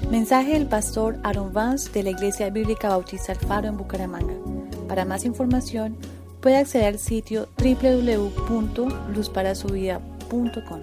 Mensaje del pastor Aaron Vance de la Iglesia Bíblica Bautista El Faro en Bucaramanga. Para más información, puede acceder al sitio www.luzparasuvida.com.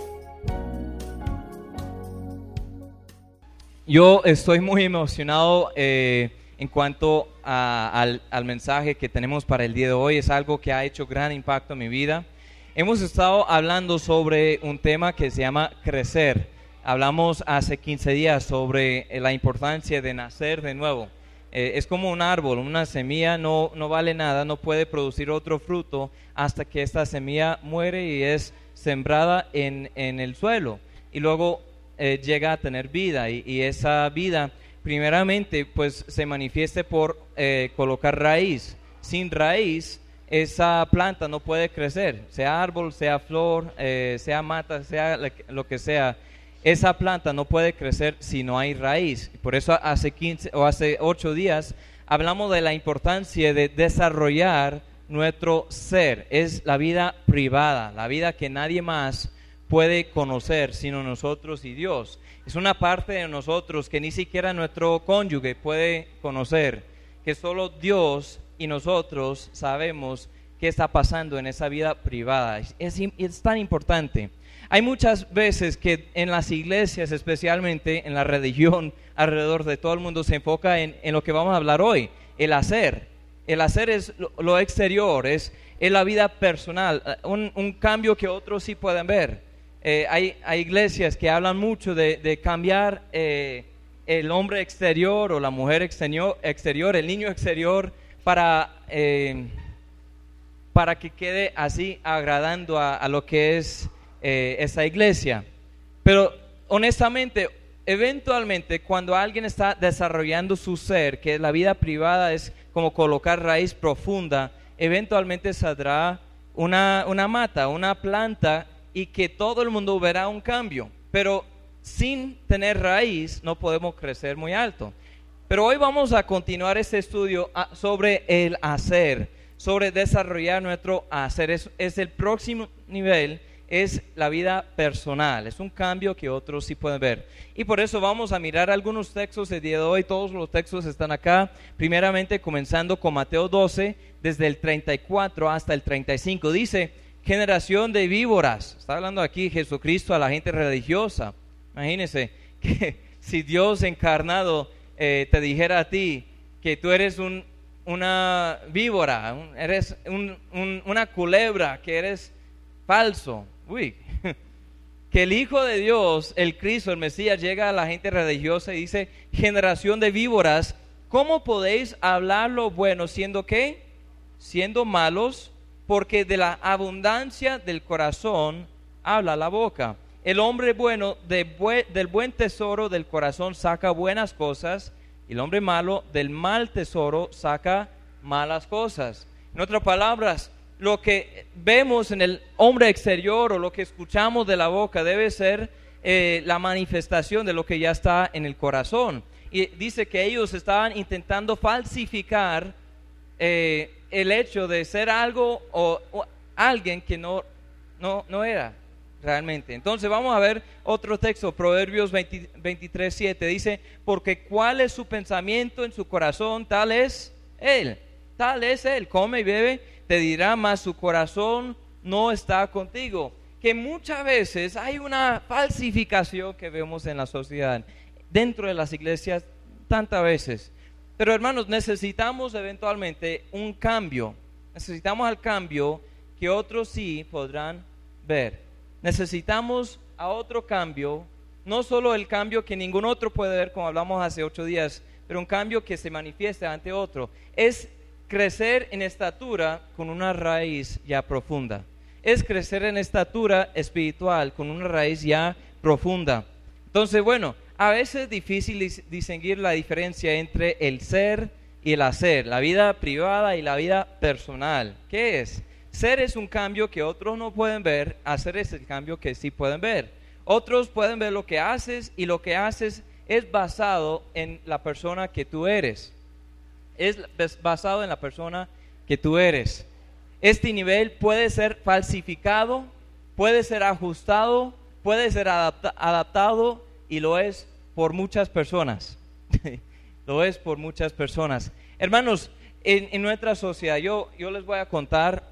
Yo estoy muy emocionado en cuanto al mensaje que tenemos para el día de hoy. Es algo que ha hecho gran impacto en mi vida. Hemos estado hablando sobre un tema que se llama crecer. Hablamos hace 15 días sobre la importancia de nacer de nuevo. Es como un árbol, una semilla no vale nada, no puede producir otro fruto hasta que esta semilla muere y es sembrada en el suelo. Y luego llega a tener vida y esa vida primeramente pues se manifieste por colocar raíz. Sin raíz esa planta no puede crecer, sea árbol, sea flor, sea mata, sea lo que sea. Esa planta no puede crecer si no hay raíz. Por eso hace 8 días hablamos de la importancia de desarrollar nuestro ser. Es la vida privada, la vida que nadie más puede conocer sino nosotros y Dios. Es una parte de nosotros que ni siquiera nuestro cónyuge puede conocer, que solo Dios y nosotros sabemos qué está pasando en esa vida privada. Es tan importante. Hay muchas veces que en las iglesias, especialmente en la religión alrededor de todo el mundo, se enfoca en lo que vamos a hablar hoy, el hacer. El hacer es lo exterior, es la vida personal, un cambio que otros sí pueden ver. Hay iglesias que hablan mucho de cambiar el hombre exterior o la mujer exterior, el niño exterior, para que quede así agradando a lo que es esa iglesia. Pero honestamente, eventualmente cuando alguien está desarrollando su ser, que la vida privada es como colocar raíz profunda, eventualmente saldrá una mata, una planta, y que todo el mundo verá un cambio. Pero sin tener raíz no podemos crecer muy alto. Pero hoy vamos a continuar este estudio sobre el hacer, sobre desarrollar nuestro hacer. Es el próximo nivel, es la vida personal, es un cambio que otros sí pueden ver. Y por eso vamos a mirar algunos textos el día de hoy. Todos los textos están acá, primeramente comenzando con Mateo 12, desde el 34 hasta el 35. Dice: generación de víboras. Está hablando aquí Jesucristo a la gente religiosa. Imagínense que si Dios encarnado te dijera a ti que tú eres una víbora, eres una culebra, que eres falso. Uy, que el Hijo de Dios, el Cristo, el Mesías, llega a la gente religiosa y dice: generación de víboras, ¿cómo podéis hablar lo bueno siendo qué? Siendo malos, porque de la abundancia del corazón habla la boca. El hombre bueno del buen tesoro del corazón saca buenas cosas, y el hombre malo del mal tesoro saca malas cosas. En otras palabras, lo que vemos en el hombre exterior o lo que escuchamos de la boca debe ser la manifestación de lo que ya está en el corazón. Y dice que ellos estaban intentando falsificar el hecho de ser algo o alguien que no era realmente. Entonces vamos a ver otro texto, Proverbios 23:7. Dice: porque cuál es su pensamiento en su corazón, tal es él, come y bebe, te dirá, mas su corazón no está contigo. Que muchas veces hay una falsificación que vemos en la sociedad, dentro de las iglesias, tantas veces. Pero hermanos, necesitamos eventualmente un cambio. Necesitamos el cambio que otros sí podrán ver. Necesitamos a otro cambio, no solo el cambio que ningún otro puede ver, como hablamos hace 8 días, pero un cambio que se manifiesta ante otro. Es crecer en estatura con una raíz ya profunda. Es crecer en estatura espiritual con una raíz ya profunda. Entonces, bueno, a veces es difícil distinguir la diferencia entre el ser y el hacer, la vida privada y la vida personal. ¿Qué es? Ser es un cambio que otros no pueden ver, hacer es el cambio que sí pueden ver. Otros pueden ver lo que haces, y lo que haces es basado en la persona que tú eres. Es basado en la persona que tú eres. Este nivel puede ser falsificado, puede ser ajustado, puede ser adaptado, y lo es por muchas personas. Lo es por muchas personas. Hermanos, en nuestra sociedad, yo les voy a contar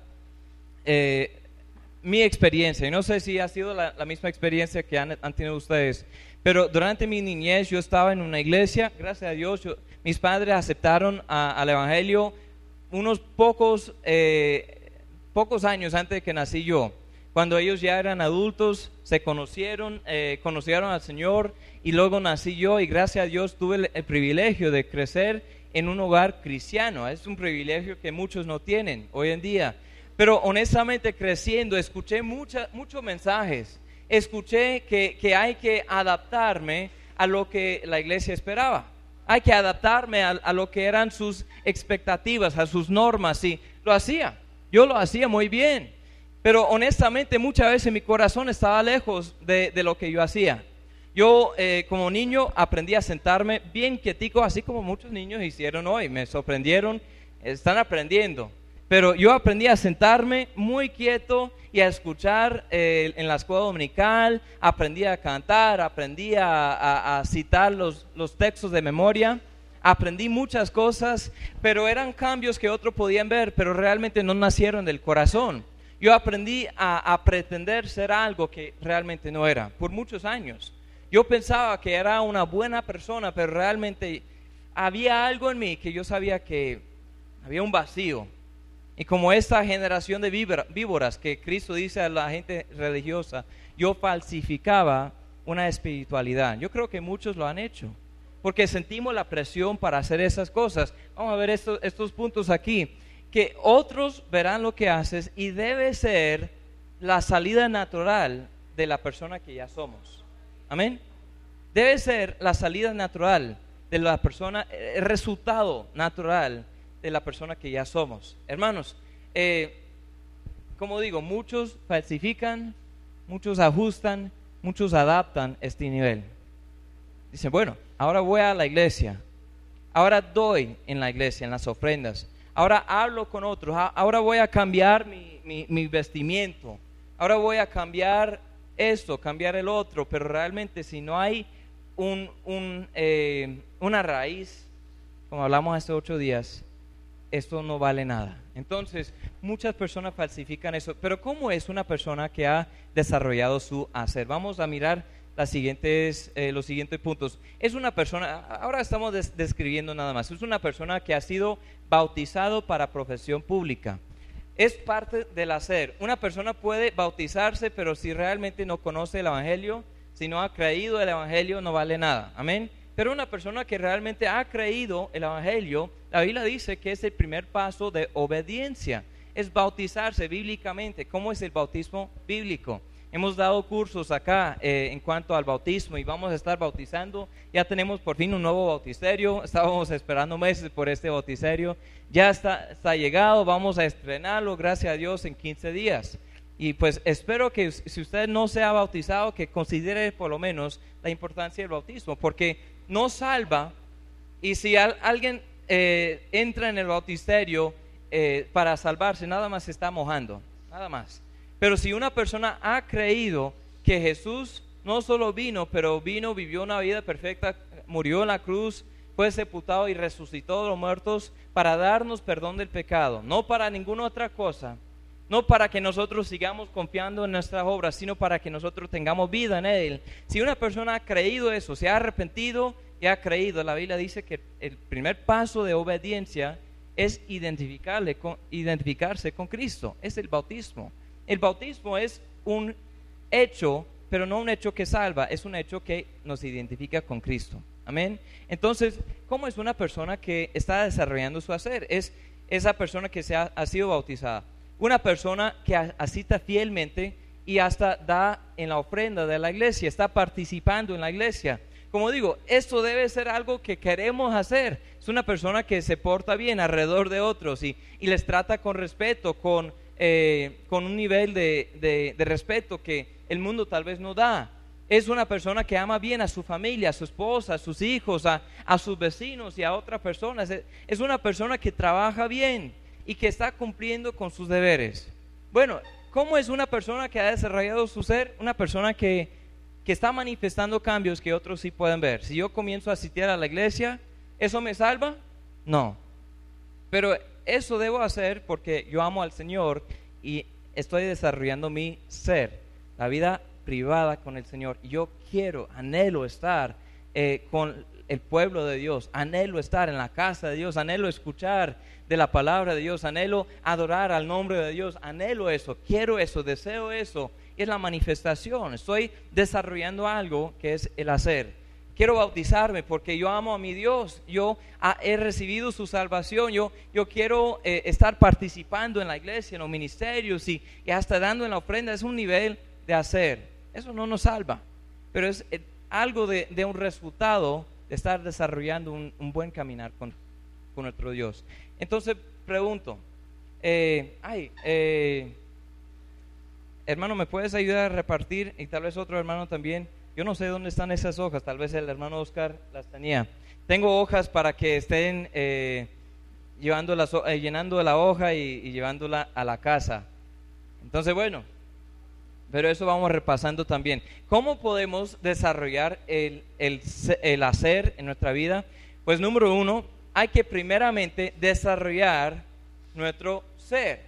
mi experiencia. Y no sé si ha sido la misma experiencia que han tenido ustedes. Pero durante mi niñez yo estaba en una iglesia, gracias a Dios, mis padres aceptaron al Evangelio unos pocos años antes de que nací yo. Cuando ellos ya eran adultos, se conocieron al Señor y luego nací yo y gracias a Dios tuve el privilegio de crecer en un hogar cristiano. Es un privilegio que muchos no tienen hoy en día. Pero honestamente creciendo escuché muchos mensajes. Escuché que hay que adaptarme a lo que la iglesia esperaba. Hay que adaptarme a lo que eran sus expectativas, a sus normas, y lo hacía. Yo lo hacía muy bien, pero honestamente muchas veces mi corazón estaba lejos de lo que yo hacía. Yo como niño aprendí a sentarme bien quietico, así como muchos niños hicieron hoy. Me sorprendieron, están aprendiendo. Pero yo aprendí a sentarme muy quieto y a escuchar en la escuela dominical, aprendí a cantar, aprendí a citar los textos de memoria, aprendí muchas cosas, pero eran cambios que otros podían ver, pero realmente no nacieron del corazón. Yo aprendí a pretender ser algo que realmente no era, por muchos años. Yo pensaba que era una buena persona, pero realmente había algo en mí que yo sabía que había un vacío. Y como esta generación de víboras que Cristo dice a la gente religiosa, yo falsificaba una espiritualidad. Yo creo que muchos lo han hecho, porque sentimos la presión para hacer esas cosas. Vamos a ver estos puntos aquí, que otros verán lo que haces y debe ser la salida natural de la persona que ya somos. Amén. Debe ser la salida natural de la persona, el resultado natural de la persona que ya somos. Hermanos, como digo, muchos falsifican, muchos ajustan, muchos adaptan este nivel. Dicen, bueno, ahora voy a la iglesia, ahora doy en la iglesia, en las ofrendas, ahora hablo con otros, ahora voy a cambiar mi vestimiento, ahora voy a cambiar esto, cambiar el otro, pero realmente si no hay una raíz, como hablamos hace 8 días, esto no vale nada. Entonces, muchas personas falsifican eso. Pero ¿cómo es una persona que ha desarrollado su hacer? Vamos a mirar los siguientes puntos. Es una persona, ahora estamos describiendo nada más, es una persona que ha sido bautizado para profesión pública. Es parte del hacer. Una persona puede bautizarse, pero si realmente no conoce el Evangelio, si no ha creído el Evangelio, no vale nada. Amén. Pero una persona que realmente ha creído el Evangelio, la Biblia dice que es el primer paso de obediencia, es bautizarse bíblicamente. ¿Cómo es el bautismo bíblico? Hemos dado cursos acá en cuanto al bautismo y vamos a estar bautizando. Ya tenemos por fin un nuevo bautisterio, estábamos esperando meses por este bautisterio. Ya está llegado, vamos a estrenarlo, gracias a Dios, en 15 días. Y pues espero que si usted no se ha bautizado, que considere por lo menos la importancia del bautismo, porque no salva, y si alguien entra en el bautisterio para salvarse, nada más se está mojando, nada más. Pero si una persona ha creído que Jesús no solo vino, pero vino, vivió una vida perfecta, murió en la cruz, fue sepultado y resucitó de los muertos para darnos perdón del pecado, no para ninguna otra cosa, no para que nosotros sigamos confiando en nuestras obras, sino para que nosotros tengamos vida en Él. Si una persona ha creído eso, se ha arrepentido y ha creído, la Biblia dice que el primer paso de obediencia es identificarse con Cristo, es el bautismo. El bautismo es un hecho, pero no un hecho que salva, es un hecho que nos identifica con Cristo. Amén. Entonces, ¿cómo es una persona que está desarrollando su hacer? Es esa persona que ha sido bautizada. Una persona que asista fielmente y hasta da en la ofrenda de la iglesia, está participando en la iglesia. Como digo, esto debe ser algo que queremos hacer. Es una persona que se porta bien alrededor de otros y les trata con respeto, con un nivel de respeto que el mundo tal vez no da. Es una persona que ama bien a su familia, a su esposa, a sus hijos, a sus vecinos y a otras personas. Es una persona que trabaja bien y que está cumpliendo con sus deberes. Bueno, ¿cómo es una persona que ha desarrollado su ser? Una persona que que está manifestando cambios que otros sí pueden ver. Si yo comienzo a asistir a la iglesia, ¿eso me salva? No. Pero eso debo hacer porque yo amo al Señor y estoy desarrollando mi ser, la vida privada con el Señor. Y yo anhelo estar con el pueblo de Dios, anhelo estar en la casa de Dios, anhelo escuchar de la palabra de Dios, anhelo adorar al nombre de Dios, anhelo eso, quiero eso, deseo eso. Es la manifestación, estoy desarrollando algo que es el hacer. Quiero bautizarme porque yo amo a mi Dios, yo he recibido su salvación, yo quiero estar participando en la iglesia, en los ministerios y hasta dando en la ofrenda. Es un nivel de hacer, eso no nos salva, pero es algo de un resultado de estar desarrollando un buen caminar con nuestro Dios. Entonces pregunto, hermano, ¿me puedes ayudar a repartir? Y tal vez otro hermano también. Yo no sé dónde están esas hojas, tal vez el hermano Oscar las tenía. Tengo hojas para que estén llenando la hoja y llevándola a la casa. Entonces, bueno, pero eso vamos repasando también. ¿Cómo podemos desarrollar el hacer en nuestra vida? Pues número 1, hay que primeramente desarrollar nuestro ser.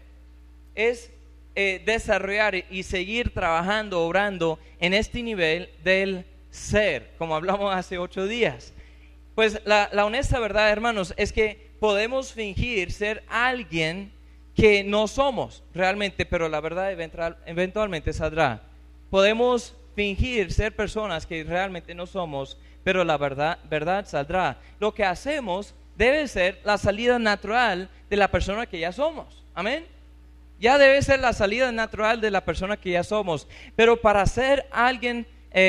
Es desarrollar y seguir trabajando, obrando en este nivel del ser, como hablamos hace 8 días. Pues la honesta verdad, hermanos, es que podemos fingir ser alguien que no somos realmente, pero la verdad eventualmente saldrá. Podemos fingir ser personas que realmente no somos, pero la verdad saldrá. Lo que hacemos debe ser la salida natural de la persona que ya somos. Amén. Ya debe ser la salida natural de la persona que ya somos. Pero para ser alguien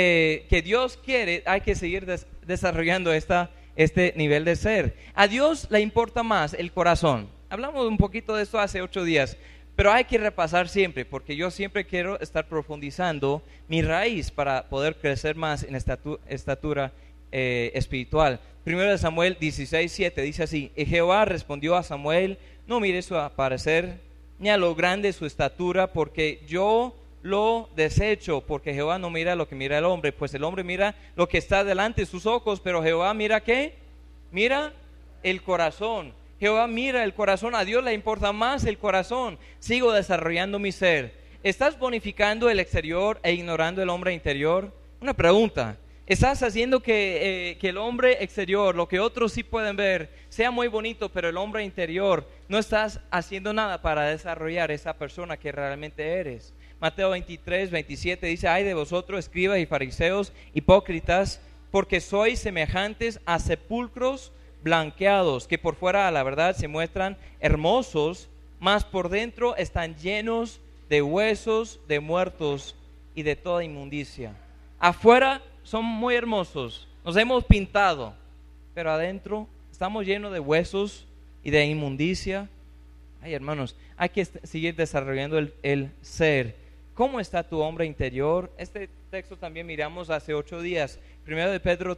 que Dios quiere, hay que seguir desarrollando este nivel de ser. A Dios le importa más el corazón. Hablamos un poquito de esto hace 8 días, pero hay que repasar siempre, porque yo siempre quiero estar profundizando mi raíz para poder crecer más en estatura espiritual. 1 Samuel 16:7 dice así: y Jehová respondió a Samuel: no mires su aparecer ni a lo grande su estatura, porque yo lo desecho, porque Jehová no mira lo que mira el hombre, pues el hombre mira lo que está delante de sus ojos, pero Jehová mira ¿qué? Mira el corazón. Jehová mira el corazón. A Dios le importa más el corazón. Sigo desarrollando mi ser. ¿Estás bonificando el exterior e ignorando el hombre interior? Una pregunta. ¿Estás haciendo que el hombre exterior, lo que otros sí pueden ver, sea muy bonito, pero el hombre interior no estás haciendo nada para desarrollar esa persona que realmente eres? Mateo 23:27 dice: ay de vosotros, escribas y fariseos, hipócritas, porque sois semejantes a sepulcros blanqueados, que por fuera a la verdad se muestran hermosos, mas por dentro están llenos de huesos de muertos y de toda inmundicia. Afuera son muy hermosos, nos hemos pintado, pero adentro estamos llenos de huesos y de inmundicia. Ay, hermanos, hay que seguir desarrollando el ser. ¿Cómo está tu hombre interior? Este texto también miramos hace 8 días. 1 Pedro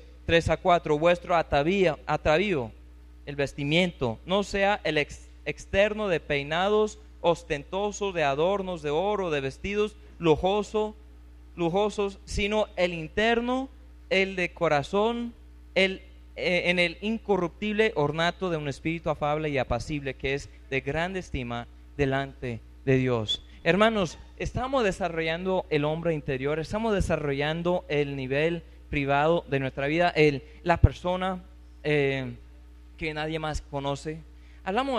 3:3-4. Vuestro atavío, el vestimiento, no sea el externo de peinados ostentosos, de adornos de oro, de vestidos lujosos, sino el interno, el de corazón, en el incorruptible ornato de un espíritu afable y apacible, que es de grande estima delante de Dios. Hermanos, estamos desarrollando el hombre interior, estamos desarrollando el nivel privado de nuestra vida, la persona que nadie más conoce. Hablamos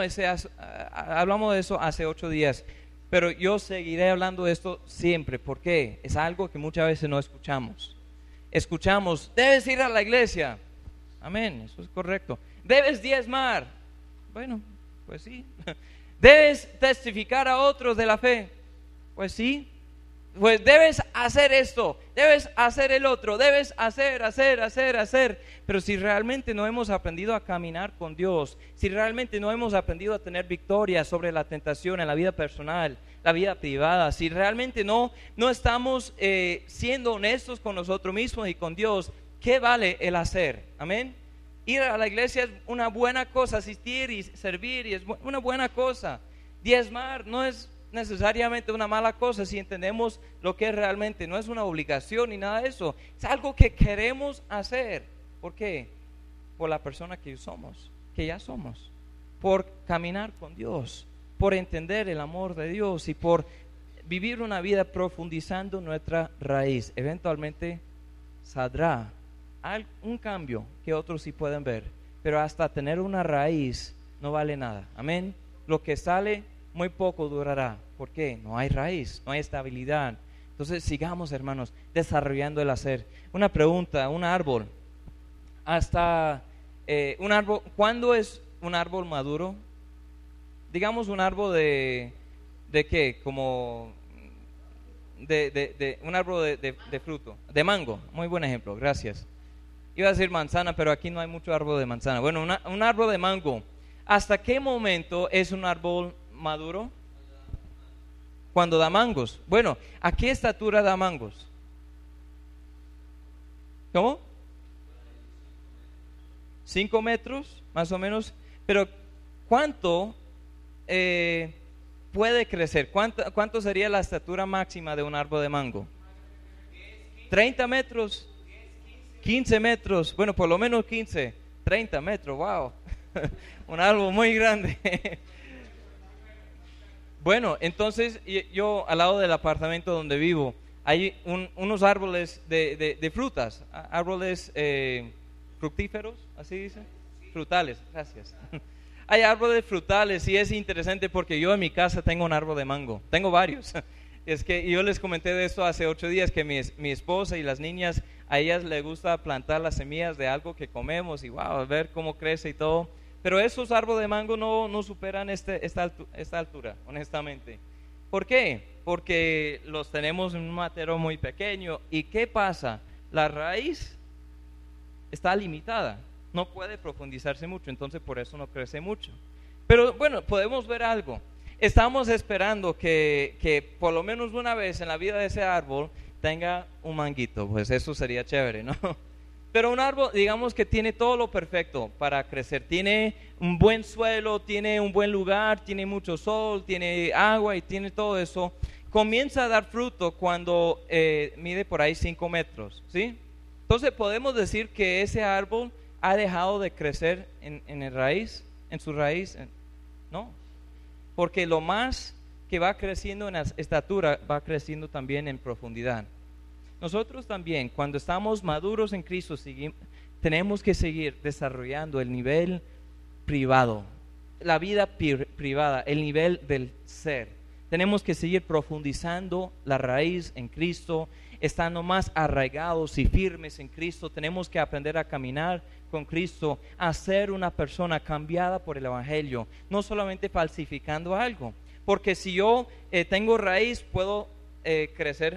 de eso hace 8 días, pero yo seguiré hablando de esto siempre, porque es algo que muchas veces no escuchamos. Escuchamos: debes ir a la iglesia. Amén, eso es correcto. Debes diezmar. Bueno, pues sí. Debes testificar a otros de la fe. Pues sí. Pues debes hacer esto, debes hacer el otro, debes hacer. Pero si realmente no hemos aprendido a caminar con Dios, si realmente no hemos aprendido a tener victoria sobre la tentación en la vida personal, la vida privada, si realmente no estamos siendo honestos con nosotros mismos y con Dios, ¿qué vale el hacer? Amén. Ir a la iglesia es una buena cosa, asistir y servir y es una buena cosa. Diezmar no es necesariamente una mala cosa si entendemos lo que realmente no es una obligación ni nada de eso. Es algo que queremos hacer. ¿Por qué? Por la persona que somos, que ya somos. Por caminar con Dios, por entender el amor de Dios y por vivir una vida profundizando nuestra raíz. Eventualmente saldrá un cambio que otros sí pueden ver, pero hasta tener una raíz no vale nada. Amén. Lo que sale muy poco durará. ¿Por qué? No hay raíz, no hay estabilidad. Entonces sigamos, hermanos, desarrollando el hacer. Una pregunta: un árbol, ¿cuándo es un árbol maduro? Digamos un árbol ¿de qué? Como un árbol de fruto, de mango. Muy buen ejemplo, gracias. Iba a decir manzana, pero aquí no hay mucho árbol de manzana. Bueno, un árbol de mango. ¿Hasta qué momento es un árbol maduro? Cuando da mangos. Bueno, ¿a qué estatura da mangos? ¿Cómo? 5 metros, más o menos. Pero ¿cuánto puede crecer? ¿Cuánto sería la estatura máxima de un árbol de mango? 30 metros, 15 metros, bueno, por lo menos 15, 30 metros, wow. Un árbol muy grande. Bueno, entonces yo al lado del apartamento donde vivo hay unos árboles de frutas, árboles fructíferos, así dice, frutales, gracias. Hay árboles frutales y es interesante porque yo en mi casa tengo un árbol de mango, tengo varios. Es que yo les comenté de esto hace 8 días, que mi esposa y las niñas, a ellas les gusta plantar las semillas de algo que comemos y wow, ver cómo crece y todo. Pero esos árboles de mango no superan esta altura, honestamente. ¿Por qué? Porque los tenemos en un matero muy pequeño. ¿Y qué pasa? La raíz está limitada, no puede profundizarse mucho, entonces por eso no crece mucho. Pero bueno, podemos ver algo. Estamos esperando que por lo menos una vez en la vida de ese árbol tenga un manguito, pues eso sería chévere, ¿no? Pero un árbol, digamos que tiene todo lo perfecto para crecer. Tiene un buen suelo, tiene un buen lugar, tiene mucho sol, tiene agua y tiene todo eso. Comienza a dar fruto cuando mide por ahí 5 metros, ¿sí? Entonces podemos decir que ese árbol ha dejado de crecer en su raíz, ¿no? Porque lo más que va creciendo en estatura, va creciendo también en profundidad. Nosotros también, cuando estamos maduros en Cristo, tenemos que seguir desarrollando el nivel privado, la vida privada, el nivel del ser. Tenemos que seguir profundizando la raíz en Cristo, estando más arraigados y firmes en Cristo. Tenemos que aprender a caminar con Cristo, a ser una persona cambiada por el Evangelio, no solamente falsificando algo. Porque si yo tengo raíz, puedo crecer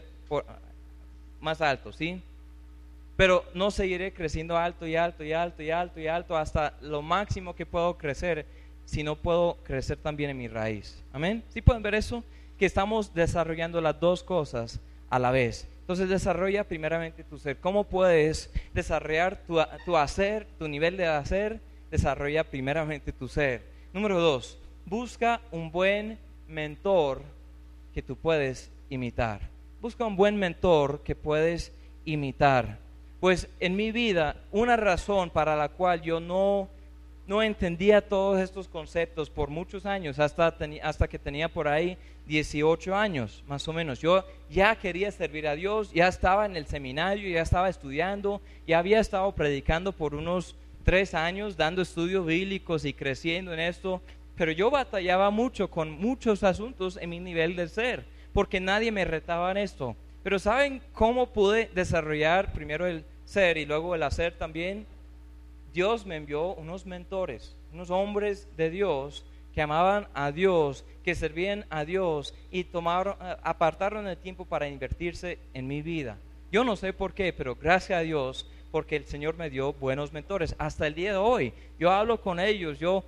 más alto, ¿sí? Pero no seguiré creciendo alto y alto y alto y alto y alto hasta lo máximo que puedo crecer, si no puedo crecer también en mi raíz. ¿Amén? ¿Sí pueden ver eso? Que estamos desarrollando las dos cosas a la vez. Entonces desarrolla primeramente tu ser. ¿Cómo puedes desarrollar tu hacer, tu nivel de hacer? Desarrolla primeramente tu ser. Número 2, busca un buen mentor que tú puedes imitar. Busca un buen mentor que puedes imitar. Pues en mi vida, una razón para la cual yo no entendía todos estos conceptos por muchos años, hasta que tenía por ahí 18 años, más o menos. Yo ya quería servir a Dios, ya estaba en el seminario, ya estaba estudiando, ya había estado predicando por unos 3 años, dando estudios bíblicos y creciendo en esto, pero yo batallaba mucho con muchos asuntos en mi nivel de ser, porque nadie me retaba en esto. Pero ¿saben cómo pude desarrollar primero el ser y luego el hacer también? Dios me envió unos mentores, unos hombres de Dios que amaban a Dios, que servían a Dios y apartaron el tiempo para invertirse en mi vida. Yo no sé por qué, pero gracias a Dios, porque el Señor me dio buenos mentores. Hasta el día de hoy, yo hablo con ellos, yo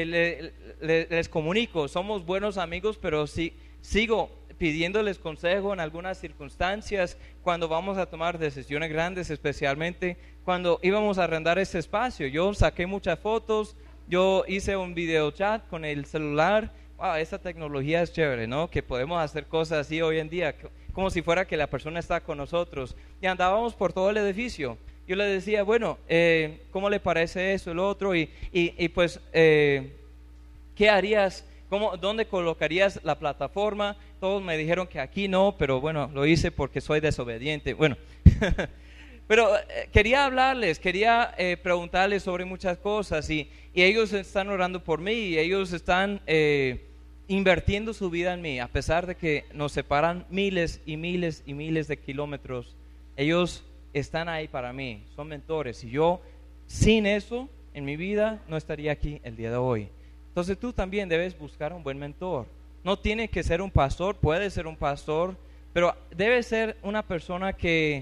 les comunico, somos buenos amigos, pero sigo pidiéndoles consejo en algunas circunstancias, cuando vamos a tomar decisiones grandes, especialmente cuando íbamos a arrendar este espacio. Yo saqué muchas fotos, yo hice un video chat con el celular wow, esta tecnología es chévere, ¿no? Que podemos hacer cosas así hoy en día, como si fuera que la persona está con nosotros. Y andábamos por todo el edificio. Yo le decía, bueno, ¿cómo le parece eso, el otro? Y pues, ¿qué harías? ¿Dónde colocarías la plataforma? Todos me dijeron que aquí no, pero bueno, lo hice porque soy desobediente. Bueno, pero quería hablarles, quería preguntarles sobre muchas cosas y ellos están orando por mí y ellos están invirtiendo su vida en mí, a pesar de que nos separan miles y miles y miles de kilómetros. Ellos están ahí para mí, son mentores y yo sin eso en mi vida no estaría aquí el día de hoy. Entonces tú también debes buscar un buen mentor. No tiene que ser un pastor, puede ser un pastor, pero debe ser una persona que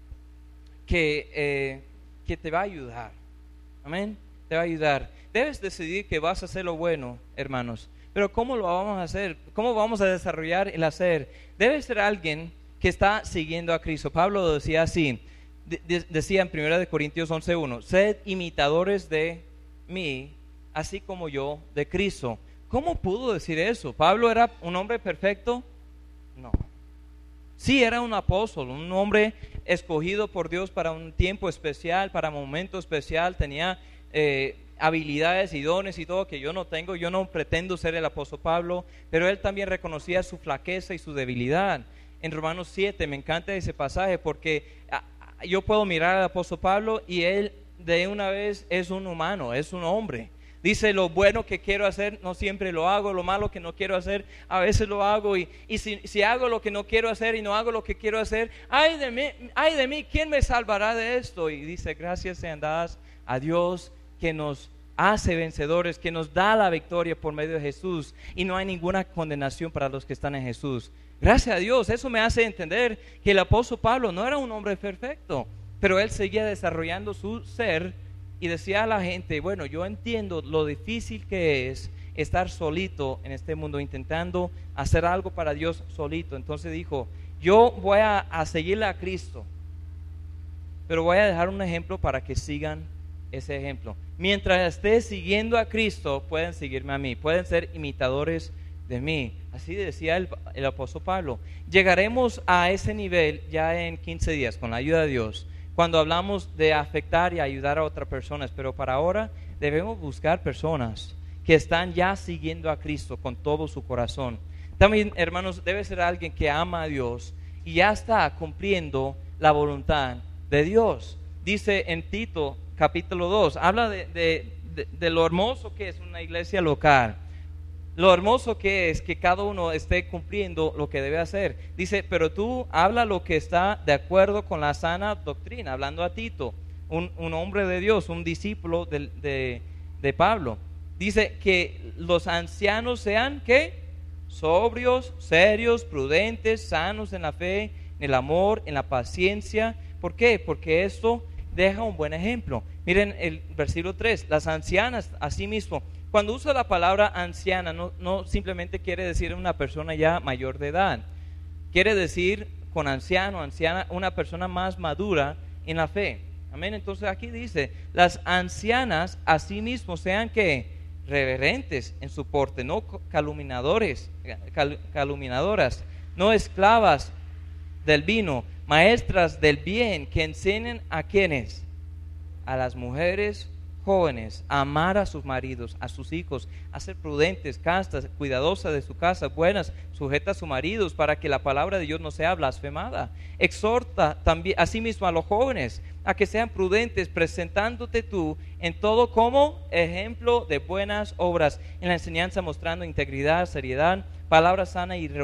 te va a ayudar. Amén, te va a ayudar. Debes decidir que vas a hacer lo bueno, hermanos. Pero ¿cómo lo vamos a hacer? ¿Cómo vamos a desarrollar el hacer? Debe ser alguien que está siguiendo a Cristo. Pablo decía así, decía en 1 Corintios 11:1, sed imitadores de mí, así como yo de Cristo. ¿Cómo pudo decir eso? ¿Pablo era un hombre perfecto? No. Sí, era un apóstol, un hombre escogido por Dios para un tiempo especial, para un momento especial. Tenía habilidades y dones y todo que yo no tengo. Yo no pretendo ser el apóstol Pablo, pero él también reconocía su flaqueza y su debilidad. En Romanos 7 me encanta ese pasaje porque yo puedo mirar al apóstol Pablo y él de una vez es un humano, es un hombre. Dice, lo bueno que quiero hacer no siempre lo hago, lo malo que no quiero hacer a veces lo hago, y si hago lo que no quiero hacer y no hago lo que quiero hacer, ay de mí, ¿quién me salvará de esto? Y dice, gracias sean dadas a Dios que nos hace vencedores, que nos da la victoria por medio de Jesús, y no hay ninguna condenación para los que están en Jesús. Gracias a Dios. Eso me hace entender que el apóstol Pablo no era un hombre perfecto, pero él seguía desarrollando su ser y decía a la gente, bueno, yo entiendo lo difícil que es estar solito en este mundo, intentando hacer algo para Dios solito. Entonces dijo, yo voy a seguirle a Cristo, pero voy a dejar un ejemplo para que sigan ese ejemplo. Mientras esté siguiendo a Cristo, pueden seguirme a mí, pueden ser imitadores de mí. Así decía el apóstol Pablo. Llegaremos a ese nivel ya en 15 días, con la ayuda de Dios, cuando hablamos de afectar y ayudar a otras personas, pero para ahora debemos buscar personas que están ya siguiendo a Cristo con todo su corazón. También, hermanos, debe ser alguien que ama a Dios y ya está cumpliendo la voluntad de Dios. Dice en Tito capítulo 2, habla de lo hermoso que es una iglesia local. Lo hermoso que es que cada uno esté cumpliendo lo que debe hacer. Dice, pero tú habla lo que está de acuerdo con la sana doctrina, hablando a Tito, un hombre de Dios, un discípulo de Pablo. Dice que los ancianos sean, ¿qué? Sobrios, serios, prudentes, sanos en la fe, en el amor, en la paciencia. ¿Por qué? Porque esto deja un buen ejemplo. Miren el versículo 3, las ancianas asimismo. Cuando usa la palabra anciana, no simplemente quiere decir una persona ya mayor de edad. Quiere decir con anciano, anciana, una persona más madura en la fe. Amén. Entonces aquí dice, las ancianas asimismo sean que reverentes en su porte, no calumniadoras, no esclavas del vino, maestras del bien, que enseñen a quienes, a las mujeres jóvenes, a amar a sus maridos, a sus hijos, a ser prudentes, castas, cuidadosas de su casa, buenas, sujetas a sus maridos, para que la palabra de Dios no sea blasfemada. Exhorta también asimismo a los jóvenes a que sean prudentes, presentándote tú en todo como ejemplo de buenas obras, en la enseñanza mostrando integridad, seriedad, palabra sana y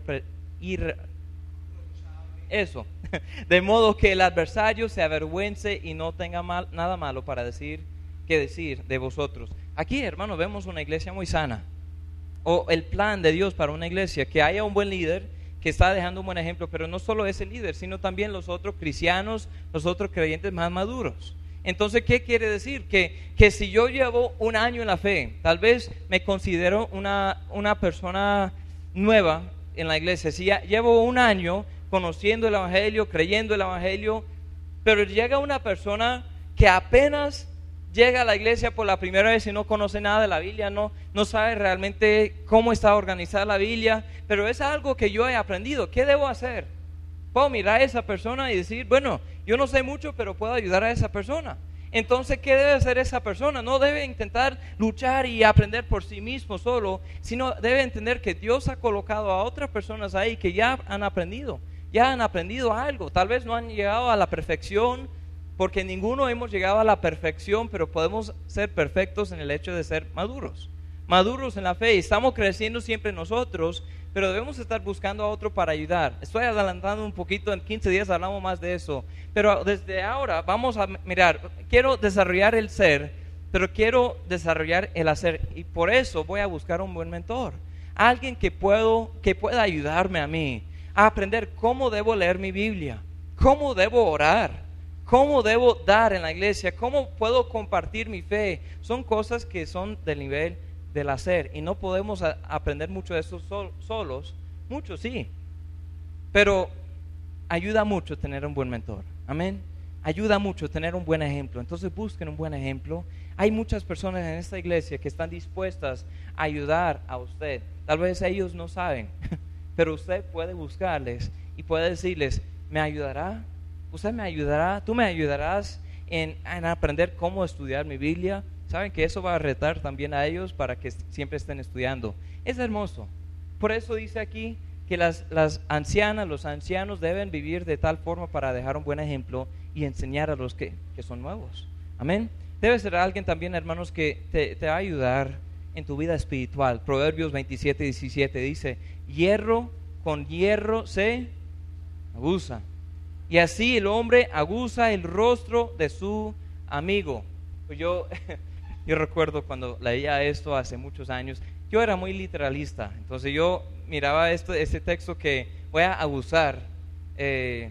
eso, de modo que el adversario se avergüence y no tenga nada malo para decir de vosotros. Aquí, hermanos, vemos una iglesia muy sana, o el plan de Dios para una iglesia, que haya un buen líder que está dejando un buen ejemplo, pero no solo ese líder, sino también los otros cristianos, los otros creyentes más maduros. Entonces, ¿qué quiere decir? Que si yo llevo un año en la fe, tal vez me considero una persona nueva en la iglesia. Si ya llevo un año conociendo el evangelio, creyendo el evangelio, pero llega una persona que apenas llega a la iglesia por la primera vez y no conoce nada de la Biblia, no sabe realmente cómo está organizada la Biblia, pero es algo que yo he aprendido. ¿Qué debo hacer? Puedo mirar a esa persona y decir, bueno, yo no sé mucho, pero puedo ayudar a esa persona. Entonces, ¿qué debe hacer esa persona? No debe intentar luchar y aprender por sí mismo solo, sino debe entender que Dios ha colocado a otras personas ahí que ya han aprendido algo. Tal vez no han llegado a la perfección, porque ninguno hemos llegado a la perfección, pero podemos ser perfectos en el hecho de ser maduros en la fe. Y estamos creciendo siempre nosotros, pero debemos estar buscando a otro para ayudar. Estoy adelantando un poquito, en 15 días hablamos más de eso, pero desde ahora vamos a mirar, quiero desarrollar el ser, pero quiero desarrollar el hacer, y por eso voy a buscar un buen mentor, alguien que pueda ayudarme a mí a aprender cómo debo leer mi Biblia, cómo debo orar, cómo debo dar en la iglesia, cómo puedo compartir mi fe. Son cosas que son del nivel del hacer, y no podemos aprender mucho de eso solos. Mucho sí, pero ayuda mucho tener un buen mentor. Amén. Ayuda mucho tener un buen ejemplo. Entonces busquen un buen ejemplo. Hay muchas personas en esta iglesia que están dispuestas a ayudar a usted. Tal vez ellos no saben, pero usted puede buscarles y puede decirles, ¿me ayudará? ¿Usted me ayudará? ¿Tú me ayudarás en aprender cómo estudiar mi Biblia? Saben que eso va a retar también a ellos para que siempre estén estudiando. Es hermoso. Por eso dice aquí que las ancianas, los ancianos deben vivir de tal forma para dejar un buen ejemplo y enseñar a los que son nuevos. Amén. Debe ser alguien también, hermanos, que te va a ayudar en tu vida espiritual. Proverbios 27:17 dice, hierro con hierro se aguza, y así el hombre aguza el rostro de su amigo. Pues yo recuerdo cuando leía esto hace muchos años, yo era muy literalista. Entonces yo miraba este texto que voy a aguzar el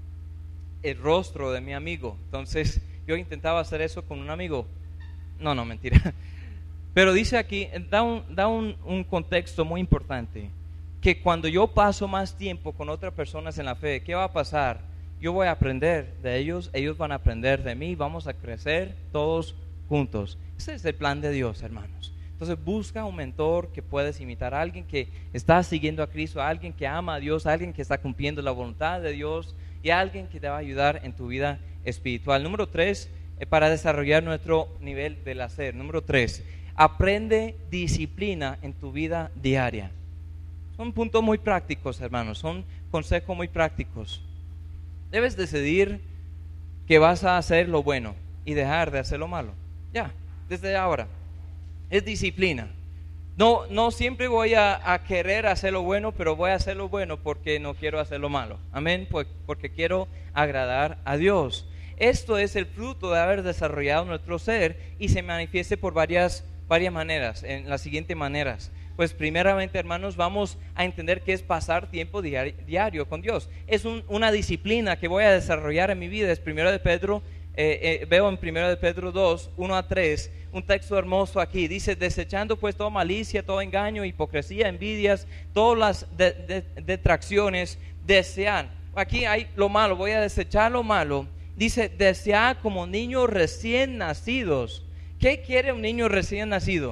rostro de mi amigo. Entonces yo intentaba hacer eso con un amigo. No, mentira. Pero dice aquí, da un contexto muy importante, que cuando yo paso más tiempo con otras personas en la fe, ¿qué va a pasar? Yo voy a aprender de ellos, ellos van a aprender de mí, vamos a crecer todos juntos. Ese es el plan de Dios, hermanos. Entonces busca un mentor que puedes imitar, a alguien que está siguiendo a Cristo, a alguien que ama a Dios, a alguien que está cumpliendo la voluntad de Dios, y a alguien que te va a ayudar en tu vida espiritual. Número 3, para desarrollar nuestro nivel del hacer. Número 3, aprende disciplina en tu vida diaria. Son puntos muy prácticos, hermanos, son consejos muy prácticos. Debes decidir que vas a hacer lo bueno y dejar de hacer lo malo. Ya, desde ahora. Es disciplina. No siempre voy a querer hacer lo bueno, pero voy a hacer lo bueno porque no quiero hacer lo malo. Amén, porque quiero agradar a Dios. Esto es el fruto de haber desarrollado nuestro ser y se manifieste por varias maneras, en las siguientes maneras. Pues primeramente, hermanos, vamos a entender qué es pasar tiempo diario con Dios. Es una disciplina que voy a desarrollar en mi vida. Es primero de Pedro, veo en primero de Pedro 2, 1-3, un texto hermoso aquí. Dice, desechando pues toda malicia, todo engaño, hipocresía, envidias, todas las detracciones, desean. Aquí hay lo malo, voy a desechar lo malo. Dice, desear como niños recién nacidos. ¿Qué quiere un niño recién nacido?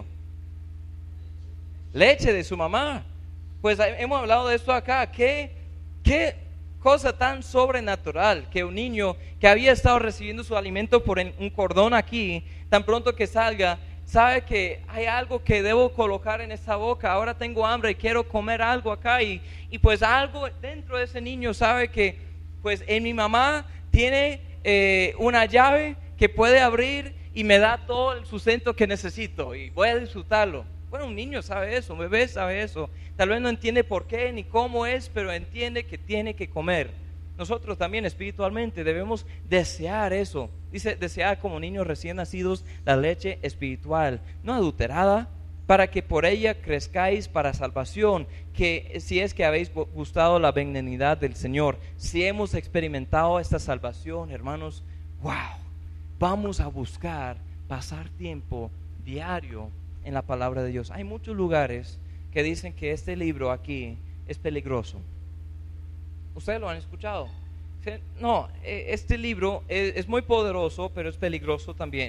Leche de su mamá. Pues hemos hablado de esto acá. ¿Qué cosa tan sobrenatural que un niño que había estado recibiendo su alimento por un cordón aquí, tan pronto que salga, sabe que hay algo que debo colocar en esa boca? Ahora tengo hambre y quiero comer algo acá, y pues algo dentro de ese niño sabe que pues en mi mamá tiene una llave que puede abrir y me da todo el sustento que necesito y voy a disfrutarlo. Bueno, un niño sabe eso, un bebé sabe eso. Tal vez no entiende por qué ni cómo es, pero entiende que tiene que comer. Nosotros también espiritualmente debemos desear eso. Dice, desear como niños recién nacidos la leche espiritual, no adulterada, para que por ella crezcáis para salvación, que si es que habéis gustado la benignidad del Señor. Si hemos experimentado esta salvación, hermanos, wow, vamos a buscar pasar tiempo diario en la palabra de Dios. Hay muchos lugares que dicen que este libro aquí es peligroso. ¿Ustedes lo han escuchado? No, este libro es muy poderoso, pero es peligroso también.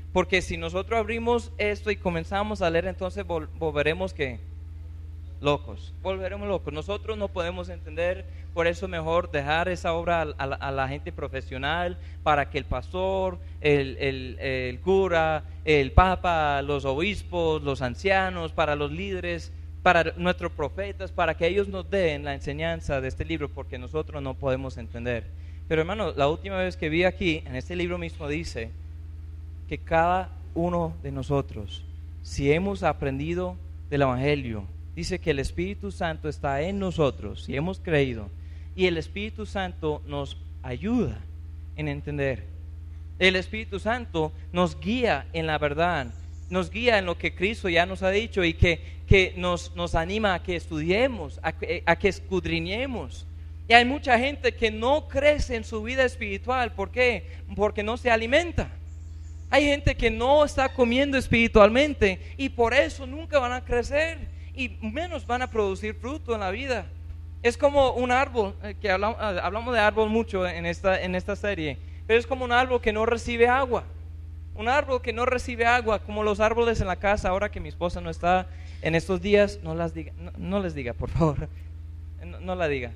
Porque si nosotros abrimos esto y comenzamos a leer, entonces volveremos que locos, volveremos locos. Nosotros no podemos entender, por eso mejor dejar esa obra a la gente profesional, para que el pastor, el cura, el papa, los obispos, los ancianos, para los líderes, para nuestros profetas, para que ellos nos den la enseñanza de este libro, porque nosotros no podemos entender. Pero hermano, la última vez que vi aquí, en este libro mismo dice que cada uno de nosotros, si hemos aprendido del Evangelio, dice que el Espíritu Santo está en nosotros, si hemos creído, y el Espíritu Santo nos ayuda en entender. El Espíritu Santo nos guía en la verdad, nos guía en lo que Cristo ya nos ha dicho, y que nos anima a que estudiemos, a que escudriñemos. Y hay mucha gente que no crece en su vida espiritual. ¿Por qué? Porque no se alimenta. Hay gente que no está comiendo espiritualmente y por eso nunca van a crecer y menos van a producir fruto en la vida. Es como un árbol, que hablamos de árbol mucho en esta serie, pero es como un árbol que no recibe agua. Un árbol que no recibe agua, como los árboles en la casa. Ahora que mi esposa no está en estos días, no les diga, por favor, no la diga.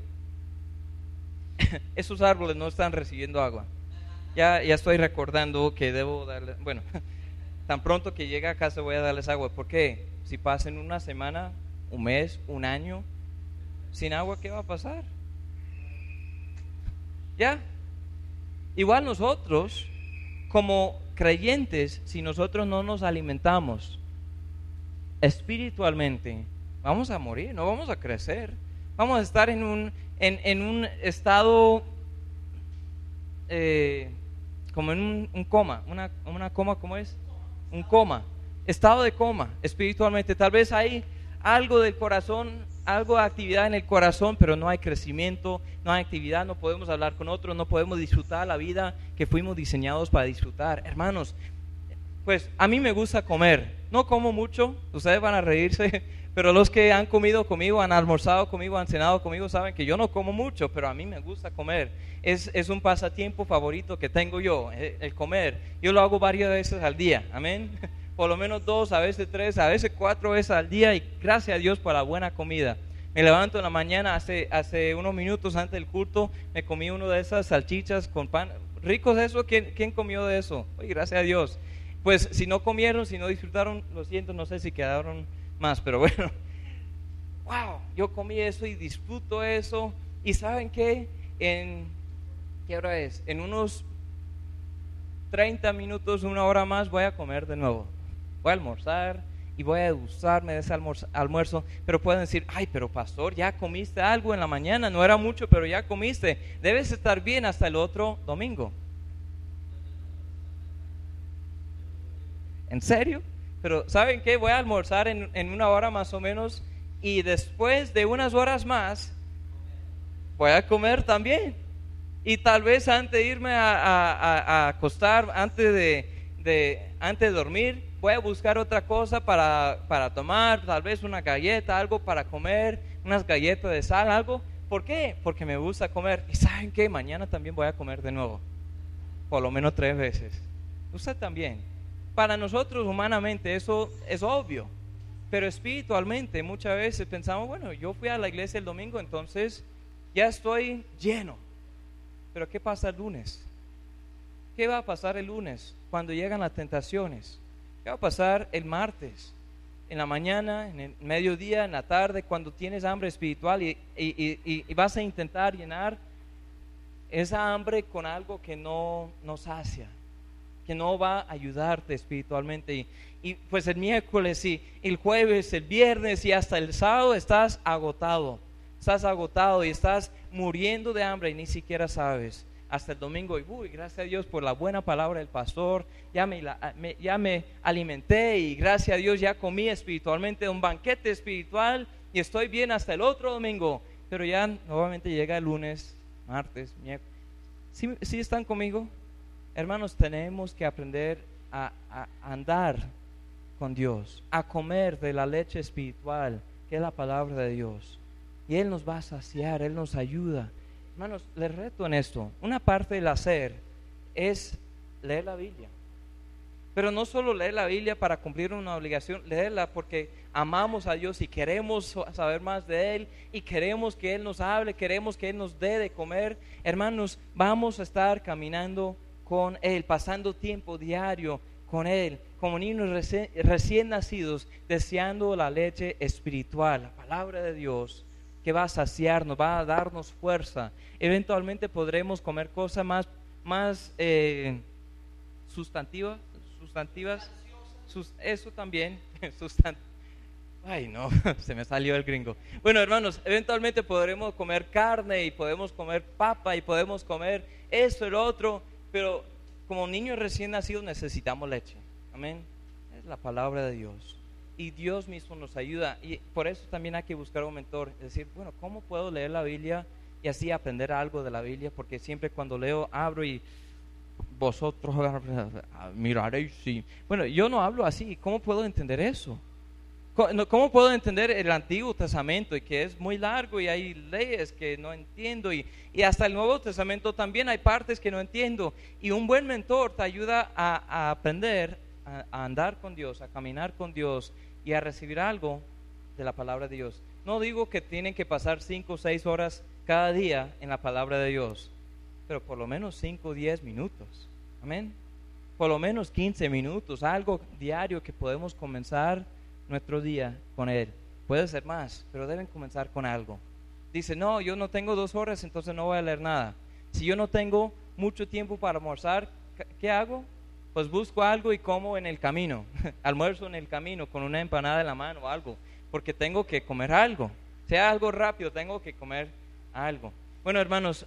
Esos árboles no están recibiendo agua. Ya estoy recordando que debo darle, bueno, tan pronto que llegue a casa voy a darles agua. ¿Por qué? Si pasan una semana, un mes, un año sin agua, ¿qué va a pasar? Ya. Igual nosotros, como creyentes, si nosotros no nos alimentamos espiritualmente, vamos a morir, no vamos a crecer. Vamos a estar en un estado como en un coma, una coma, ¿cómo es? Un coma, estado de coma espiritualmente. Tal vez hay algo del corazón, algo de actividad en el corazón, pero no hay crecimiento, no hay actividad, no podemos hablar con otros, no podemos disfrutar la vida que fuimos diseñados para disfrutar. Hermanos, pues a mí me gusta comer, no como mucho, ustedes van a reírse, pero los que han comido conmigo, han almorzado conmigo, han cenado conmigo, saben que yo no como mucho, pero a mí me gusta comer. Es un pasatiempo favorito que tengo yo, el comer. Yo lo hago varias veces al día, amén. Por lo menos 2, a veces 3, a veces 4 veces al día, y gracias a Dios por la buena comida. Me levanto en la mañana, hace unos minutos antes del culto, me comí una de esas salchichas con pan. ¿Ricos eso? ¿Quién comió de eso? Oye, gracias a Dios. Pues si no comieron, si no disfrutaron, lo siento, no sé si quedaron más, pero bueno, wow, yo comí eso y disfruto eso. Y ¿saben qué? ¿Qué hora es? En unos 30 minutos, una hora más voy a comer de nuevo. Voy a almorzar y voy a degustarme de ese almuerzo. Pero pueden decir, ay, pero pastor, ya comiste algo en la mañana, no era mucho, pero ya comiste. Debes estar bien hasta el otro domingo. ¿En serio? Pero ¿saben qué? Voy a almorzar en una hora más o menos, y después de unas horas más voy a comer también. Y tal vez antes de irme a acostar, antes de dormir, voy a buscar otra cosa para tomar, tal vez una galleta, algo para comer, unas galletas de sal, algo. ¿Por qué? Porque me gusta comer. Y ¿saben qué? Mañana también voy a comer de nuevo, por lo menos 3 veces. Usted también. Para nosotros humanamente eso es obvio, pero espiritualmente muchas veces pensamos, bueno, yo fui a la iglesia el domingo, entonces ya estoy lleno. Pero ¿qué pasa el lunes? ¿Qué va a pasar el lunes cuando llegan las tentaciones? ¿Qué va a pasar el martes? En la mañana, en el mediodía, en la tarde, cuando tienes hambre espiritual y vas a intentar llenar esa hambre con algo que no sacia, que no va a ayudarte espiritualmente. Y pues el miércoles y el jueves, el viernes y hasta el sábado estás agotado y estás muriendo de hambre y ni siquiera sabes. Hasta el domingo, y gracias a Dios por la buena palabra del pastor, ya me alimenté, y gracias a Dios ya comí espiritualmente, un banquete espiritual, y estoy bien hasta el otro domingo. Pero ya nuevamente llega el lunes, martes, miércoles. ¿Sí están conmigo? Hermanos, tenemos que aprender a andar con Dios, a comer de la leche espiritual, que es la palabra de Dios. Y Él nos va a saciar, Él nos ayuda. Hermanos, les reto en esto. Una parte del hacer es leer la Biblia. Pero no solo leer la Biblia para cumplir una obligación, leerla porque amamos a Dios y queremos saber más de Él y queremos que Él nos hable, queremos que Él nos dé de comer. Hermanos, vamos a estar caminando con Él, pasando tiempo diario con Él, como niños recién nacidos, deseando la leche espiritual, la palabra de Dios, que va a saciarnos, va a darnos fuerza. Eventualmente podremos comer cosas más sustantivas, eso también, ay no, se me salió el gringo. Bueno, hermanos, eventualmente podremos comer carne y podemos comer papa y podemos comer esto y lo otro, pero como niños recién nacidos necesitamos leche. Amén. Es la palabra de Dios y Dios mismo nos ayuda, y por eso también hay que buscar un mentor, es decir, bueno, ¿cómo puedo leer la Biblia y así aprender algo de la Biblia? Porque siempre cuando leo, abro y vosotros miraréis, sí. Bueno, yo no hablo así. ¿Cómo puedo entender eso? ¿Cómo puedo entender el Antiguo Testamento, y que es muy largo y hay leyes que no entiendo, y hasta el Nuevo Testamento también hay partes que no entiendo? Y un buen mentor te ayuda a aprender, a andar con Dios, a caminar con Dios y a recibir algo de la palabra de Dios. No digo que tienen que pasar 5 o 6 horas cada día en la palabra de Dios, pero por lo menos 5 o 10 minutos, amén, por lo menos 15 minutos, algo diario que podemos comenzar nuestro día con Él. Puede ser más, pero deben comenzar con algo. Dice, no, yo no tengo 2 horas, entonces no voy a leer nada. Si yo no tengo mucho tiempo para almorzar, ¿qué hago? Pues busco algo y como en el camino, almuerzo en el camino con una empanada en la mano o algo, porque tengo que comer algo, sea algo rápido, tengo que comer algo. Bueno, hermanos,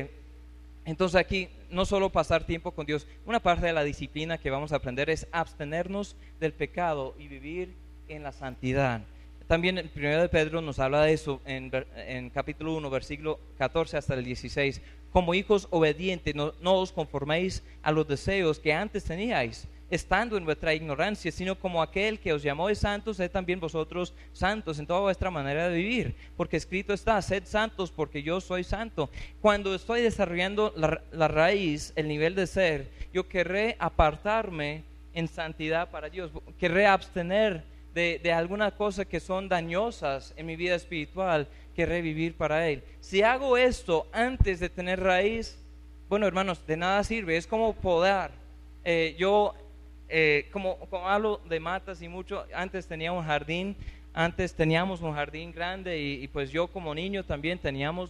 entonces aquí no solo pasar tiempo con Dios, una parte de la disciplina que vamos a aprender es abstenernos del pecado y vivir en la santidad. También el 1 de Pedro nos habla de eso en capítulo 1, versículo 14 hasta el 16. Como hijos obedientes, no os conforméis a los deseos que antes teníais, estando en vuestra ignorancia, sino como aquel que os llamó es santo, sed también vosotros santos en toda vuestra manera de vivir, porque escrito está, sed santos porque yo soy santo. Cuando estoy desarrollando la raíz, el nivel de ser, yo querré apartarme en santidad para Dios, querré abstener de algunas cosas que son dañosas en mi vida espiritual, querré vivir para Él. Si hago esto antes de tener raíz, bueno, hermanos, de nada sirve, es como podar. Como hablo de matas y mucho, antes teníamos un jardín grande y pues yo como niño también teníamos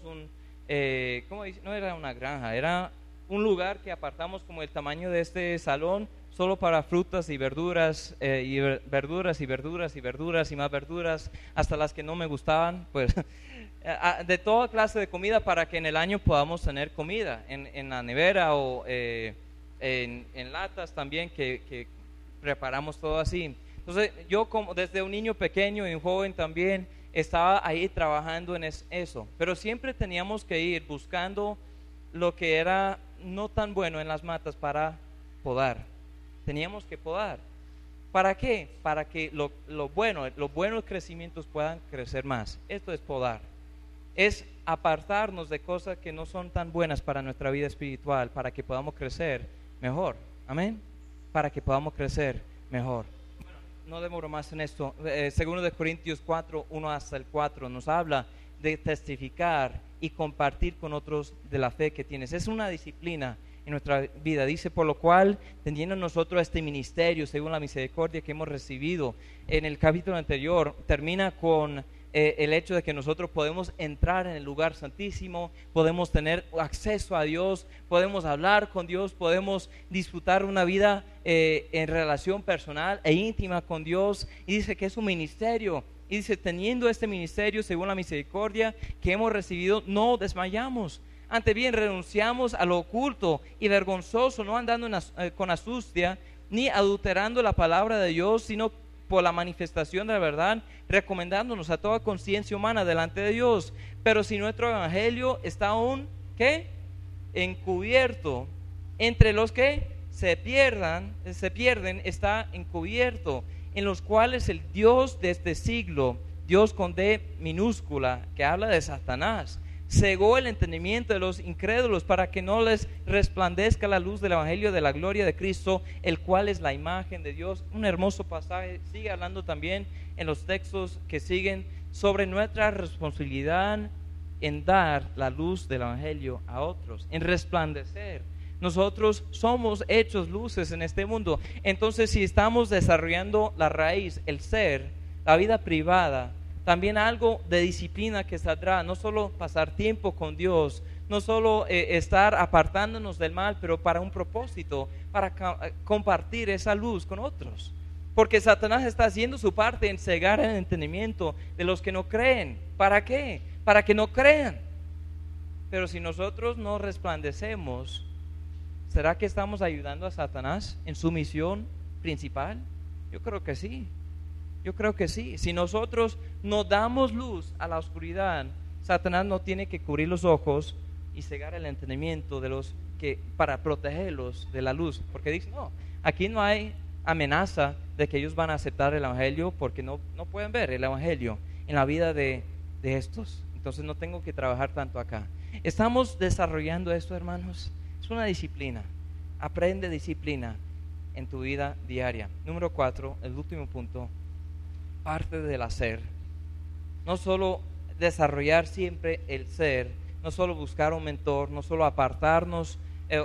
no era una granja, era un lugar que apartamos como el tamaño de este salón, solo para frutas y verduras, y verduras y verduras y verduras y más verduras, hasta las que no me gustaban, pues de toda clase de comida, para que en el año podamos tener comida en la nevera o en latas también, que preparamos todo así. Entonces yo, como desde un niño pequeño y un joven también, estaba ahí trabajando en eso, pero siempre teníamos que ir buscando lo que era no tan bueno en las matas para podar. Teníamos que podar. ¿Para qué? Para que los buenos crecimientos puedan crecer más. Esto es podar. Es apartarnos de cosas que no son tan buenas para nuestra vida espiritual, para que podamos crecer mejor. Amén. Para que podamos crecer mejor. Bueno, no demoro más en esto. 2 Corintios 4, 1 hasta el 4 nos habla de testificar y compartir con otros de la fe que tienes. Es una disciplina en nuestra vida. Dice, por lo cual, teniendo nosotros este ministerio según la misericordia que hemos recibido. En el capítulo anterior termina con el hecho de que nosotros podemos entrar en el lugar santísimo, podemos tener acceso a Dios, podemos hablar con Dios, podemos disfrutar una vida en relación personal e íntima con Dios. Y dice que es un ministerio. Y dice, teniendo este ministerio según la misericordia que hemos recibido, no desmayamos. Antes bien, renunciamos a lo oculto y vergonzoso, no andando con astucia, ni adulterando la palabra de Dios, sino por la manifestación de la verdad, recomendándonos a toda conciencia humana delante de Dios. Pero si nuestro evangelio está aún, ¿qué? Encubierto, entre los que se pierden, está encubierto, en los cuales el Dios de este siglo, Dios con D minúscula, que habla de Satanás, cegó el entendimiento de los incrédulos para que no les resplandezca la luz del evangelio de la gloria de Cristo, el cual es la imagen de Dios. Un hermoso pasaje, sigue hablando también en los textos que siguen sobre nuestra responsabilidad en dar la luz del evangelio a otros, en resplandecer. Nosotros somos hechos luces en este mundo. Entonces, si estamos desarrollando la raíz, el ser, la vida privada, también algo de disciplina que saldrá, no solo pasar tiempo con Dios, no solo estar apartándonos del mal, pero para un propósito, para compartir esa luz con otros. Porque Satanás está haciendo su parte en cegar el entendimiento de los que no creen. ¿Para qué? Para que no crean. Pero si nosotros no resplandecemos, ¿será que estamos ayudando a Satanás en su misión principal? Yo creo que sí. Yo creo que sí. Si nosotros no damos luz a la oscuridad, Satanás no tiene que cubrir los ojos y cegar el entendimiento de los que para protegerlos de la luz. Porque dice, no, aquí no hay amenaza de que ellos van a aceptar el evangelio porque no pueden ver el evangelio en la vida de estos. Entonces no tengo que trabajar tanto acá. Estamos desarrollando esto, hermanos. Es una disciplina. Aprende disciplina en tu vida diaria. Número 4, el último punto, parte del hacer. No solo desarrollar siempre el ser, no solo buscar un mentor, no solo apartarnos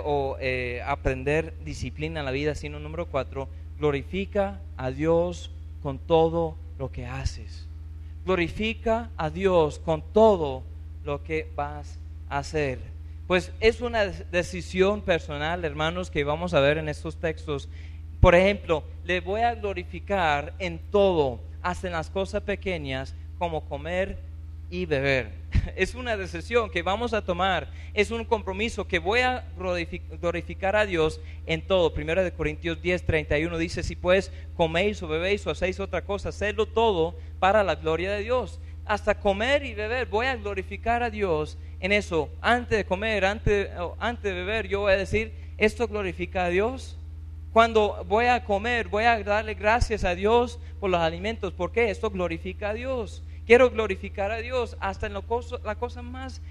aprender disciplina en la vida, sino número 4, glorifica a Dios con todo lo que haces. Glorifica a Dios con todo lo que vas a hacer. Pues es una decisión personal, hermanos, que vamos a ver en estos textos. Por ejemplo, le voy a glorificar en todo, hasta en las cosas pequeñas, como comer y beber. Es una decisión que vamos a tomar, es un compromiso que voy a glorificar a Dios en todo. 1 Corintios 10:31 dice, si pues coméis o bebéis o hacéis otra cosa, hacedlo todo para la gloria de Dios. Hasta comer y beber, voy a glorificar a Dios en eso. Antes de comer, antes de beber, yo voy a decir, ¿esto glorifica a Dios? Cuando voy a comer, voy a darle gracias a Dios por los alimentos. ¿Por qué? Esto glorifica a Dios. Quiero glorificar a Dios hasta en las cosas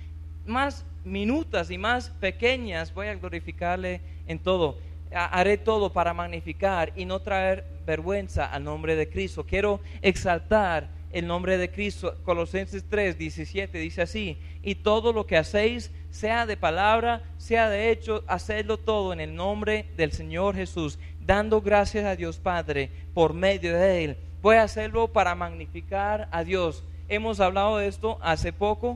más minutas y más pequeñas. Voy a glorificarle en todo. Haré todo para magnificar y no traer vergüenza al nombre de Cristo. Quiero exaltar el nombre de Cristo. Colosenses 3:17 dice así, y todo lo que hacéis, sea de palabra, sea de hecho, hacedlo todo en el nombre del Señor Jesús, dando gracias a Dios Padre por medio de Él. Voy a hacerlo para magnificar a Dios. Hemos hablado de esto hace poco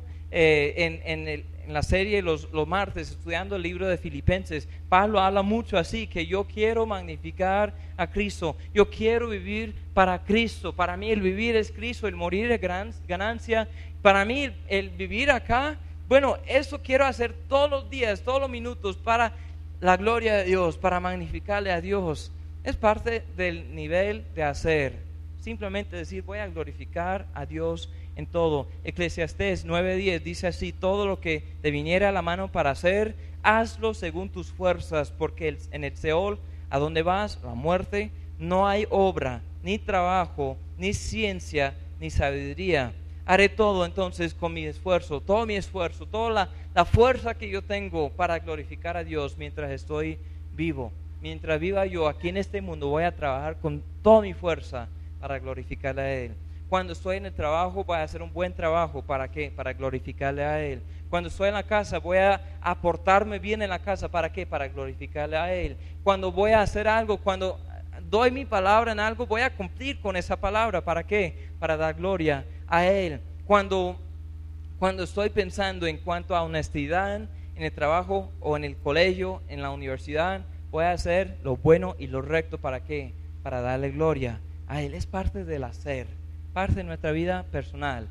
en la serie los martes, estudiando el libro de Filipenses. Pablo habla mucho así, que yo quiero magnificar a Cristo. Yo quiero vivir para Cristo. Para mí el vivir es Cristo, el morir es ganancia. Para mí el vivir acá, bueno, eso quiero hacer todos los días, todos los minutos para la gloria de Dios, para magnificarle a Dios. Es parte del nivel de hacer. Simplemente decir, voy a glorificar a Dios en todo. Eclesiastés 9:10 dice así, todo lo que te viniera a la mano para hacer, hazlo según tus fuerzas, porque en el Seol, a donde vas, la muerte, no hay obra, ni trabajo, ni ciencia, ni sabiduría. Haré todo entonces con mi esfuerzo, todo mi esfuerzo, toda la fuerza que yo tengo para glorificar a Dios mientras estoy vivo. Mientras viva yo aquí en este mundo, voy a trabajar con toda mi fuerza para glorificarle a Él. Cuando estoy en el trabajo, voy a hacer un buen trabajo. ¿Para qué? Para glorificarle a Él. Cuando estoy en la casa, voy a aportarme bien en la casa. ¿Para qué? Para glorificarle a Él. Cuando voy a hacer algo, cuando doy mi palabra en algo, voy a cumplir con esa palabra. ¿Para qué? Para dar gloria a Él. Cuando estoy pensando en cuanto a honestidad en el trabajo o en el colegio, en la universidad, voy a hacer lo bueno y lo recto. ¿Para qué? Para darle gloria a Él. Es parte del hacer, parte de nuestra vida personal.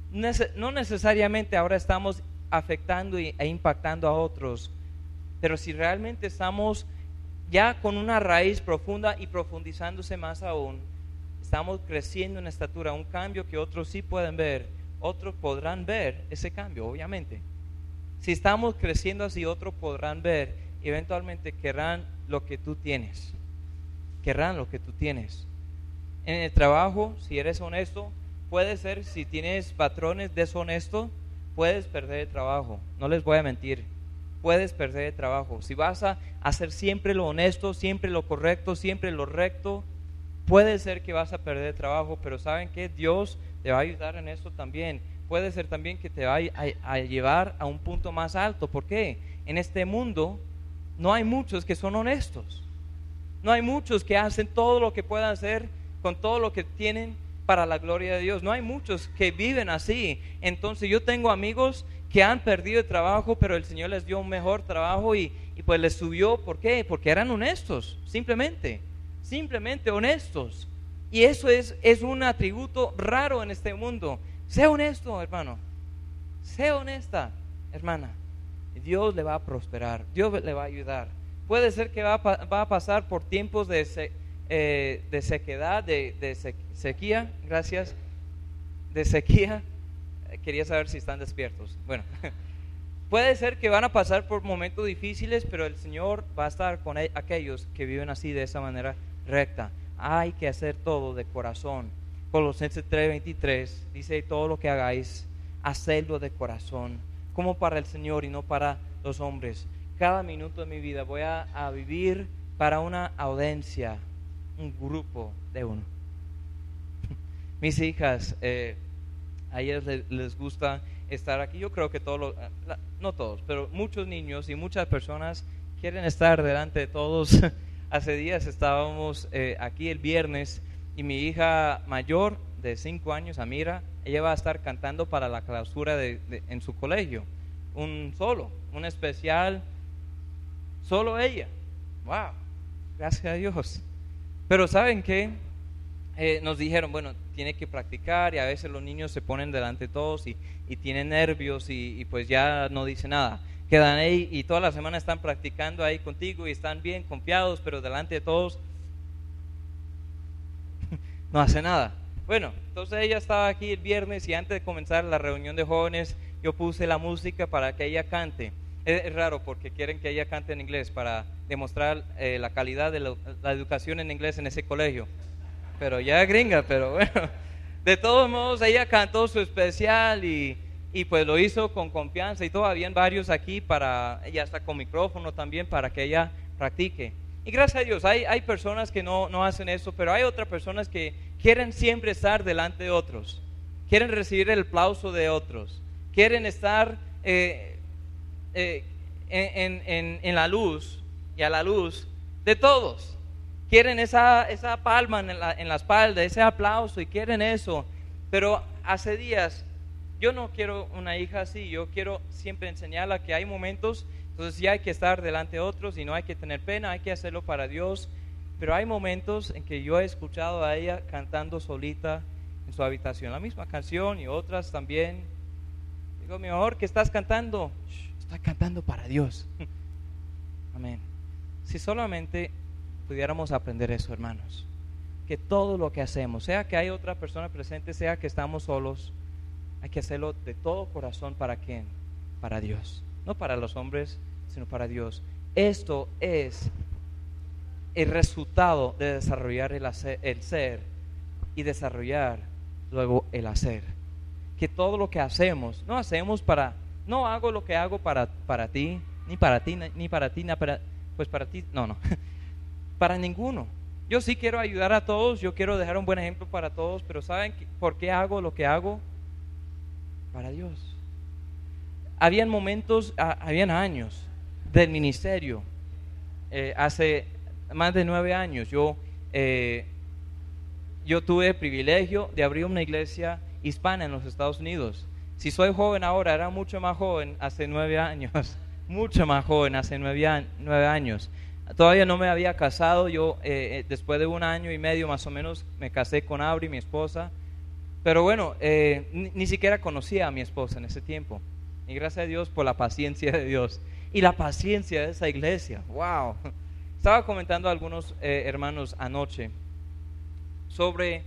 No necesariamente ahora estamos afectando e impactando a otros, pero si realmente estamos ya con una raíz profunda y profundizándose más aún, estamos creciendo en estatura, un cambio que otros sí pueden ver, otros podrán ver ese cambio, obviamente. Si estamos creciendo así, otros podrán ver, eventualmente querrán lo que tú tienes. Querrán lo que tú tienes. En el trabajo, si eres honesto, puede ser, si tienes patrones deshonestos, puedes perder el trabajo, no les voy a mentir, puedes perder el trabajo. Si vas a hacer siempre lo honesto, siempre lo correcto, siempre lo recto, puede ser que vas a perder el trabajo, pero ¿saben qué? Dios te va a ayudar en esto también. Puede ser también que te va a llevar a un punto más alto. ¿Por qué? En este mundo no hay muchos que son honestos. No hay muchos que hacen todo lo que puedan hacer con todo lo que tienen para la gloria de Dios. No hay muchos que viven así. Entonces yo tengo amigos que han perdido el trabajo, pero el Señor les dio un mejor trabajo y pues les subió. ¿Por qué? Porque eran honestos, simplemente honestos. Y eso es un atributo raro en este mundo. Sea honesto, hermano. Sea honesta, hermana. Dios le va a prosperar. Dios le va a ayudar. Puede ser que va a pasar por tiempos de sequedad, de sequía. Gracias. De sequía. Quería saber si están despiertos. Bueno, puede ser que van a pasar por momentos difíciles, pero el Señor va a estar con aquellos que viven así, de esa manera recta. Hay que hacer todo de corazón. Colosenses 3:23 dice: todo lo que hagáis, hacedlo de corazón, como para el Señor y no para los hombres. Cada minuto de mi vida voy a vivir para una audiencia, un grupo de uno. Mis hijas, a ellas les gusta estar aquí. Yo creo que no todos, pero muchos niños y muchas personas quieren estar delante de todos. Hace días estábamos aquí el viernes y mi hija mayor de 5 años, Amira, ella va a estar cantando para la clausura en su colegio, un especial, solo ella. Wow, gracias a Dios. Pero ¿saben qué? Nos dijeron, bueno, tiene que practicar, y a veces los niños se ponen delante de todos y tienen nervios y pues ya no dicen nada. Quedan ahí y toda la semana están practicando ahí contigo y están bien confiados, pero delante de todos no hace nada. Bueno, entonces ella estaba aquí el viernes y antes de comenzar la reunión de jóvenes yo puse la música para que ella cante. Es raro porque quieren que ella cante en inglés para demostrar la calidad de la educación en inglés en ese colegio. Pero ya gringa, pero bueno, de todos modos ella cantó su especial y pues lo hizo con confianza y todo. Habían varios aquí ella está con micrófono también para que ella practique. Y gracias a Dios, hay personas que no hacen eso, pero hay otras personas que quieren siempre estar delante de otros, quieren recibir el aplauso de otros, quieren estar en la luz y a la luz de todos. Quieren esa palma en la espalda, ese aplauso, y quieren eso. Pero hace días, yo no quiero una hija así. Yo quiero siempre enseñarla que hay momentos, entonces sí hay que estar delante de otros y no hay que tener pena, hay que hacerlo para Dios. Pero hay momentos en que yo he escuchado a ella cantando solita en su habitación, la misma canción y otras también. Digo, mi amor, ¿qué estás cantando? Estoy cantando para Dios. Amén. Si solamente pudiéramos aprender eso, hermanos, que todo lo que hacemos, sea que hay otra persona presente, sea que estamos solos, hay que hacerlo de todo corazón. ¿Para quién? Para Dios, no para los hombres, sino para Dios. Esto es el resultado de desarrollar el ser y desarrollar luego el hacer. Que todo lo que hacemos, no hago lo que hago para ti, ni para ti, pues para ti, no. Para ninguno. Yo sí quiero ayudar a todos, yo quiero dejar un buen ejemplo para todos, pero ¿saben por qué hago lo que hago? Para Dios. Habían años del ministerio, hace más de 9 años, yo tuve el privilegio de abrir una iglesia hispana en los Estados Unidos. Si soy joven ahora, era mucho más joven hace 9 años, mucho más joven hace 9 años. Todavía no me había casado. Yo después de 1 año y medio más o menos me casé con Auri, mi esposa. Pero bueno, ni siquiera conocía a mi esposa en ese tiempo. Y gracias a Dios por la paciencia de Dios y la paciencia de esa iglesia. Wow. Estaba comentando a algunos hermanos anoche sobre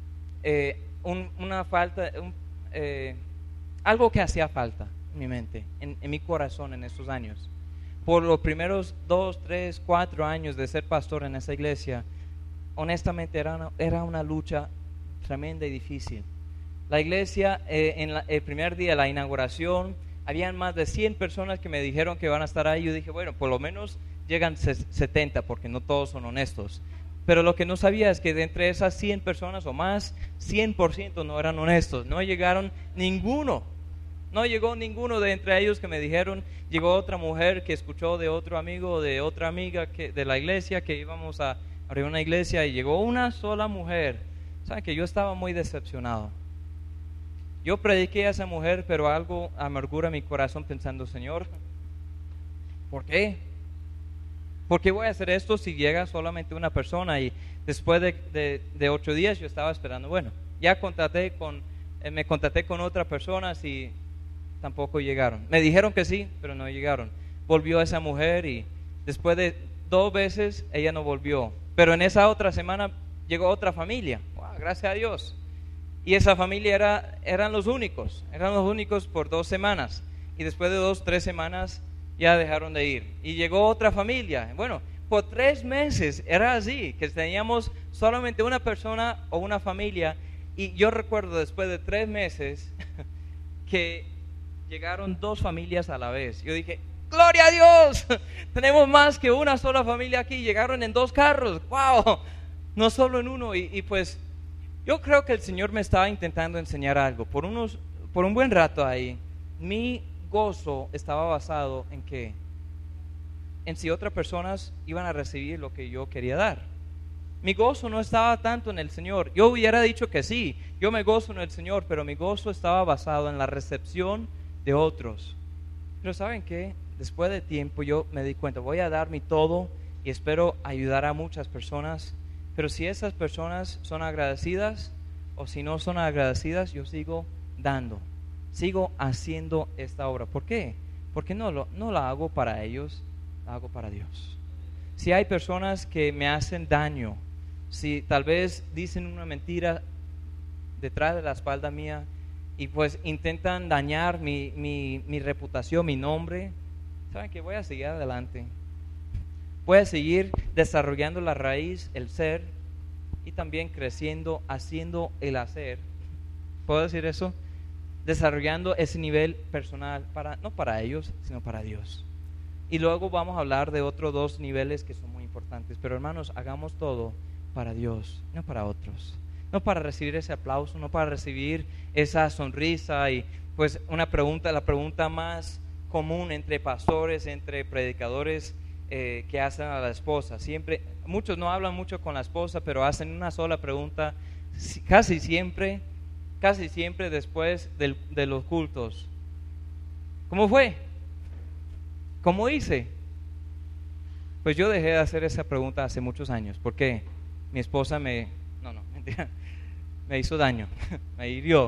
algo que hacía falta en mi mente, en mi corazón en estos años. Por los primeros 2, 3, 4 años de ser pastor en esa iglesia, honestamente era una lucha tremenda y difícil. La iglesia, el primer día de la inauguración, habían más de 100 personas que me dijeron que van a estar ahí. Yo dije, bueno, por lo menos llegan 70, porque no todos son honestos. Pero lo que no sabía es que de entre esas 100 personas o más, 100% no eran honestos. No llegaron ninguno. No llegó ninguno de entre ellos que me dijeron. Llegó otra mujer que escuchó de otro amigo, de otra amiga de la iglesia, que íbamos a abrir una iglesia, y llegó una sola mujer. ¿Saben que yo estaba muy decepcionado? Yo prediqué a esa mujer, pero algo amargura mi corazón pensando, Señor, ¿por qué? ¿Por qué voy a hacer esto si llega solamente una persona? Y después de 8 días yo estaba esperando, bueno, ya me contacté con otras personas y tampoco llegaron. Me dijeron que sí, pero no llegaron. Volvió esa mujer y después de 2 veces ella no volvió. Pero en esa otra semana llegó otra familia, wow, gracias a Dios. Y esa familia eran los únicos por 2 semanas. Y después de 2, 3 semanas ya dejaron de ir. Y llegó otra familia. Bueno, por 3 meses era así, que teníamos solamente una persona o una familia. Y yo recuerdo después de 3 meses que llegaron 2 familias a la vez. Yo dije, ¡gloria a Dios! Tenemos más que una sola familia aquí. Llegaron en 2 carros. ¡Wow! No solo en uno. Y pues yo creo que el Señor me estaba intentando enseñar algo. Por un buen rato ahí, mi gozo estaba basado en que en si otras personas iban a recibir lo que yo quería dar. Mi gozo no estaba tanto en el Señor. Yo hubiera dicho que sí, yo me gozo en el Señor, pero mi gozo estaba basado en la recepción de otros. Pero ¿saben qué? Después de tiempo yo me di cuenta, voy a dar mi todo y espero ayudar a muchas personas. Pero si esas personas son agradecidas o si no son agradecidas, yo sigo dando, sigo haciendo esta obra. ¿Por qué? Porque no la hago para ellos, la hago para Dios. Si hay personas que me hacen daño, si tal vez dicen una mentira detrás de la espalda mía y pues intentan dañar mi reputación, mi nombre, ¿saben qué? Voy a seguir adelante. Voy a seguir desarrollando la raíz, el ser, y también creciendo, haciendo el hacer. ¿Puedo decir eso? Desarrollando ese nivel personal, no para ellos, sino para Dios. Y luego vamos a hablar de otros 2 niveles que son muy importantes. Pero hermanos, hagamos todo para Dios, no para otros. No para recibir ese aplauso, no para recibir esa sonrisa. Y pues la pregunta más común entre pastores, entre predicadores, que hacen a la esposa. Siempre, muchos no hablan mucho con la esposa, pero hacen una sola pregunta casi siempre después de los cultos. ¿Cómo fue? ¿Cómo hice? Pues yo dejé de hacer esa pregunta hace muchos años, porque mi esposa mentira, me hizo daño, me hirió.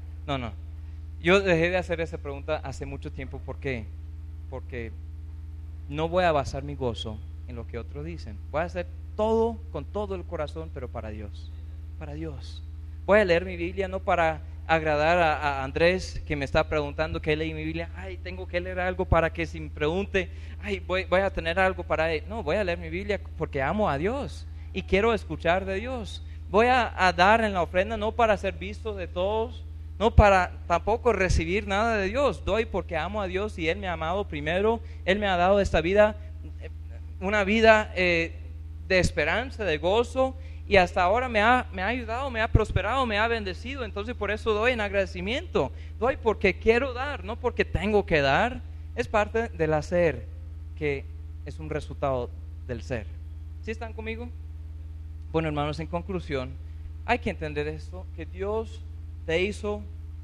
Yo dejé de hacer esa pregunta hace mucho tiempo. ¿Por qué? Porque no voy a basar mi gozo en lo que otros dicen. Voy a hacer todo con todo el corazón, pero para Dios. Para Dios. Voy a leer mi Biblia no para agradar a Andrés, que me está preguntando qué leí mi Biblia. Ay, tengo que leer algo para que si me pregunte, voy a tener algo para él. No, voy a leer mi Biblia porque amo a Dios y quiero escuchar de Dios. Voy a dar en la ofrenda no para ser visto de todos, no para tampoco recibir nada de Dios. Doy porque amo a Dios y Él me ha amado primero. Él me ha dado esta vida, una vida de esperanza, de gozo, y hasta ahora me ha ayudado, me ha prosperado, me ha bendecido. Entonces por eso doy en agradecimiento. Doy porque quiero dar, no porque tengo que dar. Es parte del hacer, que es un resultado del ser. ¿Sí están conmigo? Bueno, hermanos, en conclusión, hay que entender esto, que Dios te hizo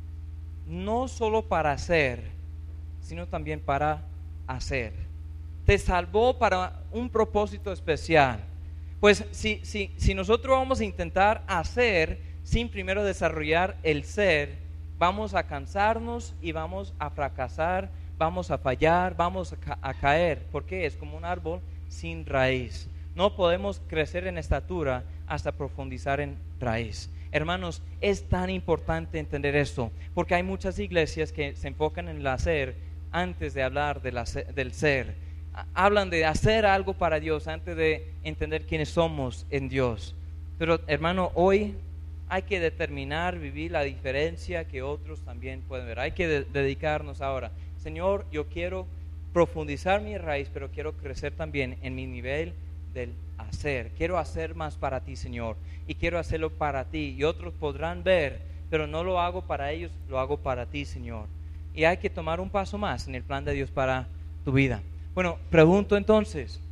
no solo para hacer, sino también para hacer. Te salvó para un propósito especial. Pues si nosotros vamos a intentar hacer sin primero desarrollar el ser, vamos a cansarnos y vamos a fracasar, vamos a fallar, vamos a caer, porque es como un árbol sin raíz. No podemos crecer en estatura hasta profundizar en raíz. Hermanos, es tan importante entender esto, porque hay muchas iglesias que se enfocan en el hacer antes de hablar del ser. Hablan de hacer algo para Dios antes de entender quiénes somos en Dios. Pero hermano, hoy hay que determinar, vivir la diferencia que otros también pueden ver. Hay que dedicarnos ahora. Señor, yo quiero profundizar mi raíz, pero quiero crecer también en mi nivel del hacer. Quiero hacer más para ti, Señor, y quiero hacerlo para ti. Y otros podrán ver, pero no lo hago para ellos, lo hago para ti, Señor. Y hay que tomar un paso más en el plan de Dios para tu vida. Bueno, pregunto entonces,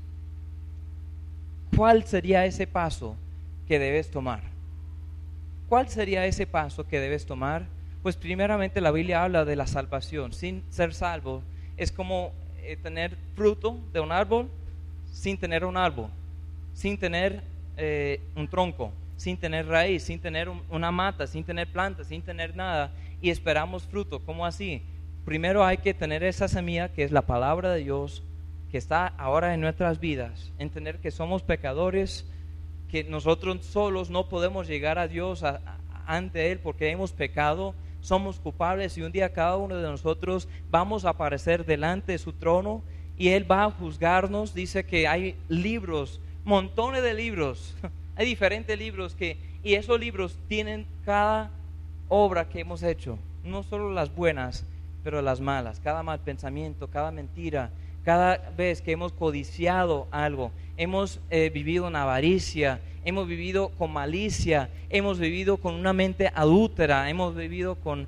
¿cuál sería ese paso que debes tomar? ¿Cuál sería ese paso que debes tomar? Pues primeramente la Biblia habla de la salvación. Sin ser salvo es como tener fruto de un árbol sin tener un árbol, sin tener un tronco, sin tener raíz, sin tener una mata, sin tener plantas, sin tener nada, y esperamos fruto. ¿Cómo así? Primero hay que tener esa semilla que es la palabra de Dios, que está ahora en nuestras vidas, entender que somos pecadores, que nosotros solos no podemos llegar a Dios ante Él porque hemos pecado, somos culpables, y un día cada uno de nosotros vamos a aparecer delante de su trono y Él va a juzgarnos. Dice que hay libros, montones de libros, hay diferentes libros y esos libros tienen cada obra que hemos hecho, no solo las buenas, pero las malas, cada mal pensamiento, cada mentira, cada vez que hemos codiciado algo, hemos vivido en avaricia, hemos vivido con malicia, hemos vivido con una mente adúltera, hemos vivido con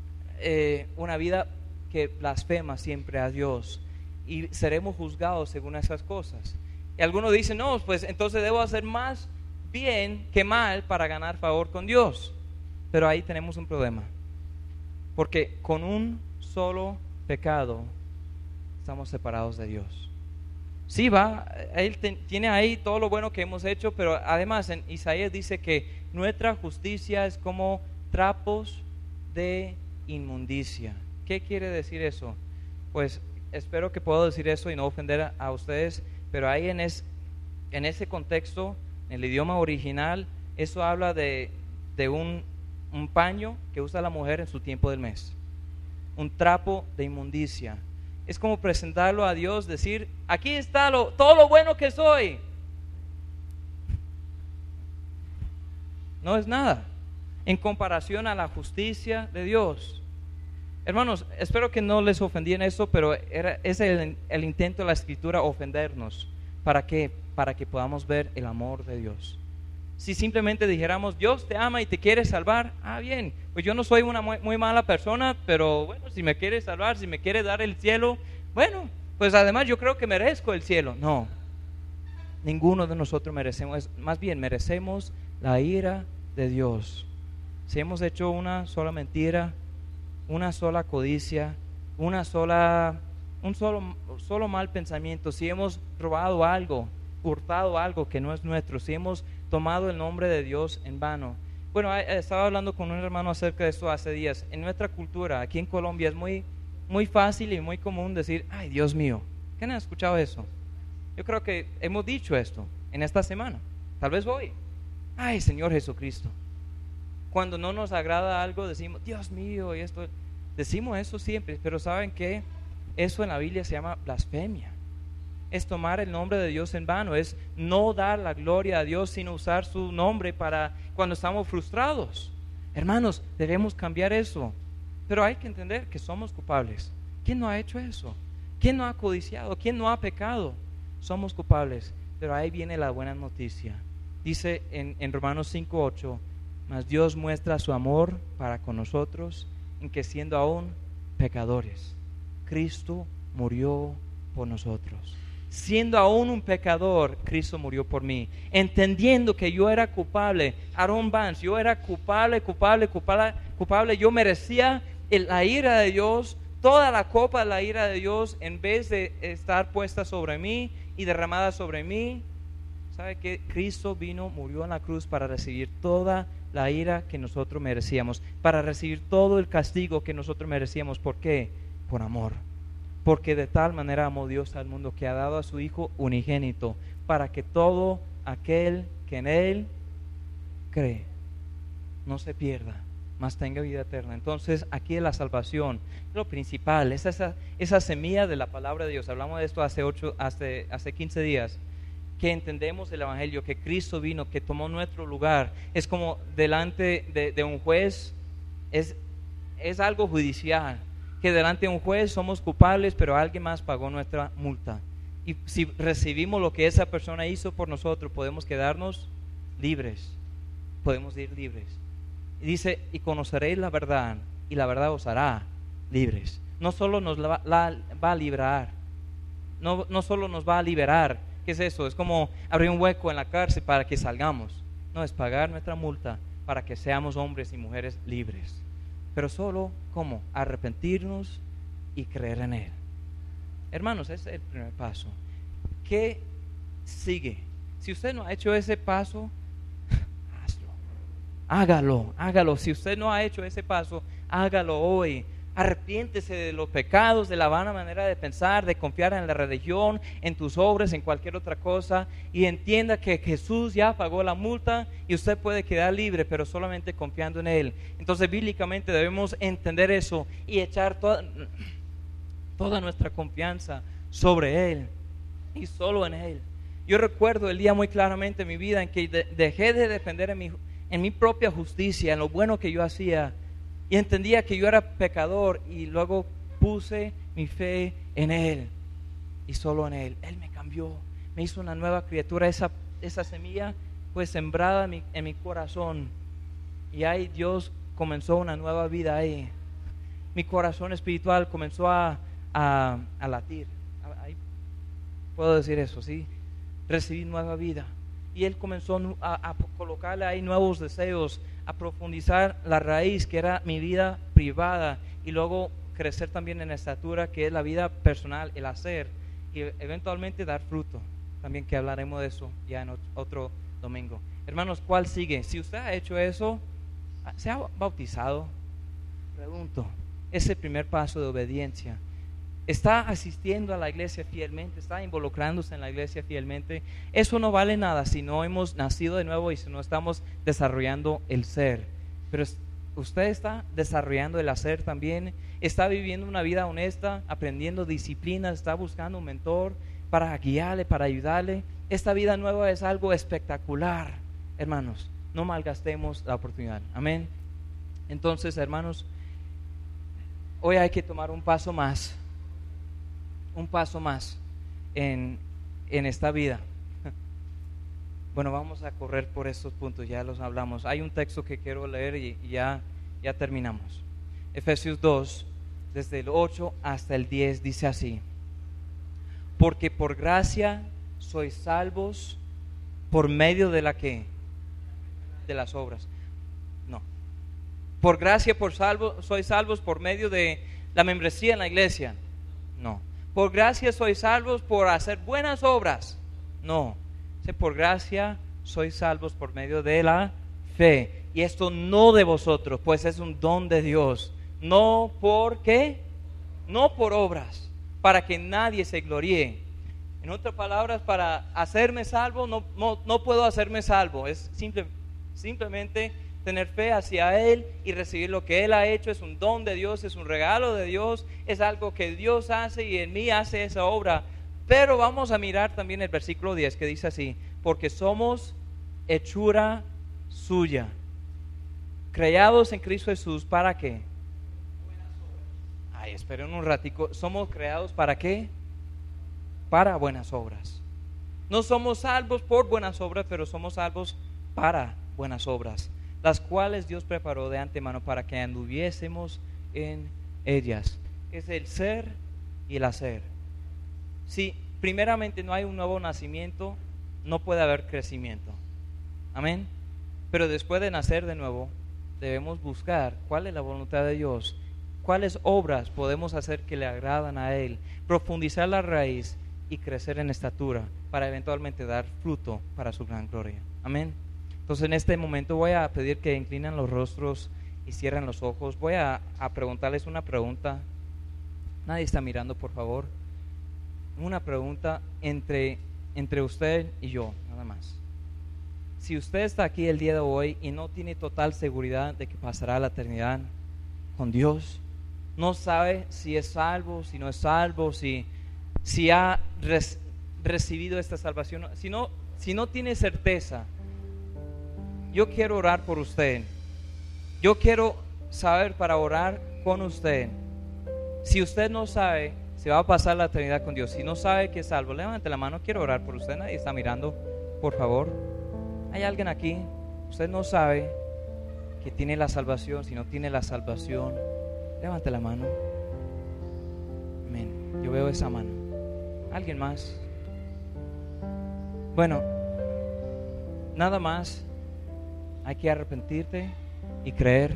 una vida que blasfema siempre a Dios, y seremos juzgados según esas cosas. Y algunos dicen, no, pues entonces debo hacer más bien que mal para ganar favor con Dios. Pero ahí tenemos un problema, porque con un solo pecado estamos separados de Dios. Sí, Él tiene ahí todo lo bueno que hemos hecho, pero además en Isaías dice que nuestra justicia es como trapos de inmundicia. ¿Qué quiere decir eso? Pues espero que pueda decir eso y no ofender a ustedes, pero ahí en ese contexto, en el idioma original, eso habla de un paño que usa la mujer en su tiempo del mes, un trapo de inmundicia. Es como presentarlo a Dios, decir, aquí está todo lo bueno que soy. No es nada en comparación a la justicia de Dios. Hermanos, espero que no les ofendí en eso, pero es el intento de la Escritura, ofendernos. ¿Para qué? Para que podamos ver el amor de Dios. Si simplemente dijéramos, Dios te ama y te quiere salvar, bien, pues yo no soy una muy mala persona, pero bueno, si me quiere salvar, si me quiere dar el cielo, bueno, pues además yo creo que merezco el cielo. No, ninguno de nosotros merecemos, más bien merecemos la ira de Dios. Si hemos hecho una sola mentira, una sola codicia, un solo mal pensamiento, si hemos robado algo, hurtado algo que no es nuestro, si hemos tomado el nombre de Dios en vano. Bueno, estaba hablando con un hermano acerca de esto hace días. En nuestra cultura, aquí en Colombia, es muy, muy fácil y muy común decir, ay, Dios mío. ¿Quién ha escuchado eso? Yo creo que hemos dicho esto en esta semana, tal vez hoy. Ay, Señor Jesucristo. Cuando no nos agrada algo, decimos, Dios mío, y esto. Decimos eso siempre, pero ¿saben qué? Eso en la Biblia se llama blasfemia. Es tomar el nombre de Dios en vano, es no dar la gloria a Dios, sino usar su nombre para cuando estamos frustrados. Hermanos, debemos cambiar eso, pero hay que entender que somos culpables. ¿Quién no ha hecho eso? ¿Quién no ha codiciado? ¿Quién no ha pecado? Somos culpables, pero ahí viene la buena noticia. Dice en Romanos 5:8, mas Dios muestra su amor para con nosotros, en que siendo aún pecadores, Cristo murió por nosotros. Siendo aún un pecador, Cristo murió por mí. Entendiendo que yo era culpable, Aaron Vance, yo era culpable, yo merecía la ira de Dios, toda la copa de la ira de Dios, en vez de estar puesta sobre mí y derramada sobre mí. ¿Sabe qué? Cristo vino, murió en la cruz para recibir toda la ira que nosotros merecíamos, para recibir todo el castigo que nosotros merecíamos. ¿Por qué? Por amor. Porque de tal manera amó Dios al mundo que ha dado a su Hijo unigénito, para que todo aquel que en Él cree no se pierda, mas tenga vida eterna. Entonces aquí es la salvación, lo principal, es esa semilla de la palabra de Dios. Hablamos de esto hace 15 días, que entendemos el Evangelio, que Cristo vino, que tomó nuestro lugar. Es como delante de un juez, es algo judicial, que delante de un juez somos culpables, pero alguien más pagó nuestra multa. Y si recibimos lo que esa persona hizo por nosotros, podemos quedarnos libres, podemos ir libres. Y dice, y conoceréis la verdad, y la verdad os hará libres. No solo nos va a librar, no solo nos va a liberar. ¿Qué es eso? Es como abrir un hueco en la cárcel para que salgamos. No, es pagar nuestra multa para que seamos hombres y mujeres libres. Pero solo, ¿cómo? Arrepentirnos y creer en Él. Hermanos, ese es el primer paso. ¿Qué sigue? Si usted no ha hecho ese paso, hazlo. Hágalo. Si usted no ha hecho ese paso, hágalo hoy. Arrepiéntese de los pecados, de la vana manera de pensar, de confiar en la religión, en tus obras, en cualquier otra cosa, y entienda que Jesús ya pagó la multa y usted puede quedar libre, pero solamente confiando en Él. Entonces, bíblicamente debemos entender eso y echar toda nuestra confianza sobre Él y solo en Él. Yo recuerdo el día muy claramente en mi vida en que dejé de depender en mi propia justicia, en lo bueno que yo hacía, y entendía que yo era pecador, y luego puse mi fe en Él y solo en Él. Él me cambió, me hizo una nueva criatura. Esa semilla fue sembrada en mi corazón, y ahí Dios comenzó una nueva vida ahí. Mi corazón espiritual comenzó a latir. Ahí puedo decir eso, ¿sí? Recibí nueva vida. Y Él comenzó a colocarle ahí nuevos deseos, a profundizar la raíz que era mi vida privada, y luego crecer también en la estatura que es la vida personal, el hacer, y eventualmente dar fruto. También que hablaremos de eso ya en otro domingo. Hermanos, ¿cuál sigue? Si usted ha hecho eso, ¿se ha bautizado? Pregunto, ese primer paso de obediencia. ¿Está asistiendo a la iglesia fielmente? ¿Está involucrándose en la iglesia fielmente? Eso no vale nada si no hemos nacido de nuevo y si no estamos desarrollando el ser. Pero usted está desarrollando el hacer también. Está viviendo una vida honesta, aprendiendo disciplina, está buscando un mentor para guiarle, para ayudarle. Esta vida nueva es algo espectacular, hermanos. No malgastemos la oportunidad. Amén. Entonces, hermanos, hoy hay que tomar un paso más en esta vida. Bueno, vamos a correr por estos puntos, ya los hablamos. Hay un texto que quiero leer y ya terminamos. Efesios 2, desde el 8 hasta el 10, dice así: porque por gracia sois salvos por medio de la que, de las obras. No. Por gracia sois salvos por medio de la membresía en la iglesia. No. Por gracia sois salvos por hacer buenas obras. No. Por gracia sois salvos por medio de la fe. Y esto no de vosotros, pues es un don de Dios. No por qué, no por obras, para que nadie se gloríe. En otras palabras, para hacerme salvo, no puedo hacerme salvo. Es simplemente tener fe hacia Él y recibir lo que Él ha hecho. Es un don de Dios, es un regalo de Dios, es algo que Dios hace y en mí hace esa obra. Pero vamos a mirar también el versículo 10 que dice así: porque somos hechura suya, creados en Cristo Jesús, ¿para qué? Ay, esperen un ratico. ¿Somos creados para qué? Para buenas obras. No somos salvos por buenas obras, pero somos salvos para buenas obras, las cuales Dios preparó de antemano para que anduviésemos en ellas. Es el ser y el hacer. Si primeramente no hay un nuevo nacimiento, no puede haber crecimiento. Amén. Pero después de nacer de nuevo, debemos buscar cuál es la voluntad de Dios, cuáles obras podemos hacer que le agradan a Él, profundizar la raíz y crecer en estatura para eventualmente dar fruto para su gran gloria. Amén. Entonces en este momento voy a pedir que inclinen los rostros y cierren los ojos. Voy a preguntarles una pregunta. Nadie está mirando, por favor. Una pregunta entre usted y yo, nada más. Si usted está aquí el día de hoy y no tiene total seguridad de que pasará la eternidad con Dios, no sabe si es salvo, si no es salvo, si ha recibido esta salvación, si no tiene certeza, yo quiero orar por usted. Yo quiero saber para orar con usted. Si usted no sabe, se va a pasar la eternidad con Dios. Si no sabe que es salvo, levante la mano, quiero orar por usted. Nadie está mirando, por favor. ¿Hay alguien aquí? Usted no sabe que tiene la salvación. Si no tiene la salvación, levante la mano. Amén. Yo veo esa mano. ¿Alguien más? Bueno, nada más. Hay que arrepentirte y creer.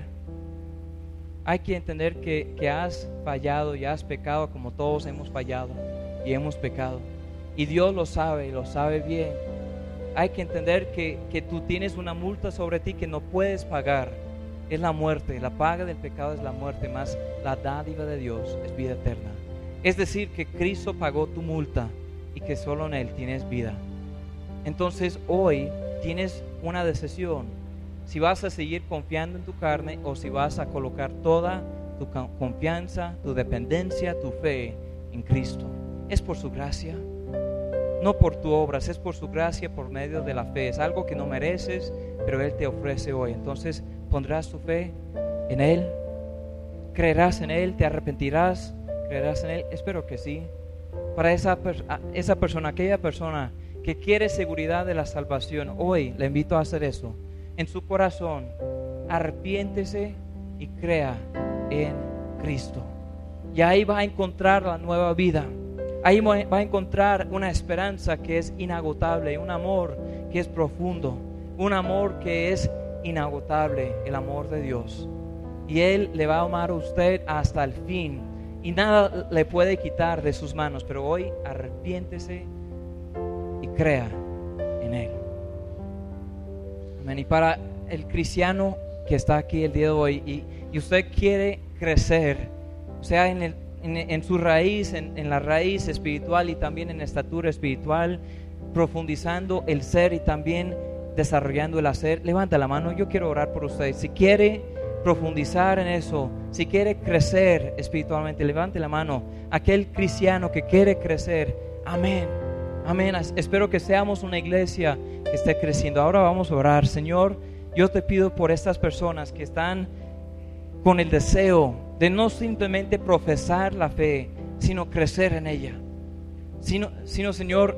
Hay que entender que has fallado y has pecado como todos hemos fallado y hemos pecado. Y Dios lo sabe y lo sabe bien. Hay que entender que tú tienes una multa sobre ti que no puedes pagar. Es la muerte. La paga del pecado es la muerte, más la dádiva de Dios es vida eterna. Es decir, que Cristo pagó tu multa y que solo en Él tienes vida. Entonces hoy tienes una decisión. Si vas a seguir confiando en tu carne o si vas a colocar toda tu confianza, tu dependencia, tu fe en Cristo. Es por su gracia, no por tu obras, es por su gracia por medio de la fe. Es algo que no mereces, pero Él te ofrece hoy. Entonces pondrás tu fe en Él, creerás en Él, te arrepentirás, creerás en Él. Espero que sí. Para esa persona, aquella persona que quiere seguridad de la salvación, hoy le invito a hacer eso. En su corazón, arrepiéntese y crea en Cristo. Y ahí va a encontrar la nueva vida. Ahí va a encontrar una esperanza que es inagotable, un amor que es profundo, un amor que es inagotable, el amor de Dios. Y Él le va a amar a usted hasta el fin. Y nada le puede quitar de sus manos. Pero hoy arrepiéntese y crea en Él. Amén. Y para el cristiano que está aquí el día de hoy y usted quiere crecer, o sea, en su raíz, en la raíz espiritual y también en la estatura espiritual, profundizando el ser y también desarrollando el hacer, levanta la mano. Yo quiero orar por usted. Si quiere profundizar en eso, si quiere crecer espiritualmente, levante la mano. Aquel cristiano que quiere crecer, amén. Amén. Espero que seamos una iglesia que esté creciendo. Ahora vamos a orar. Señor, yo te pido por estas personas que están con el deseo de no simplemente profesar la fe, sino crecer en ella. Sino Señor,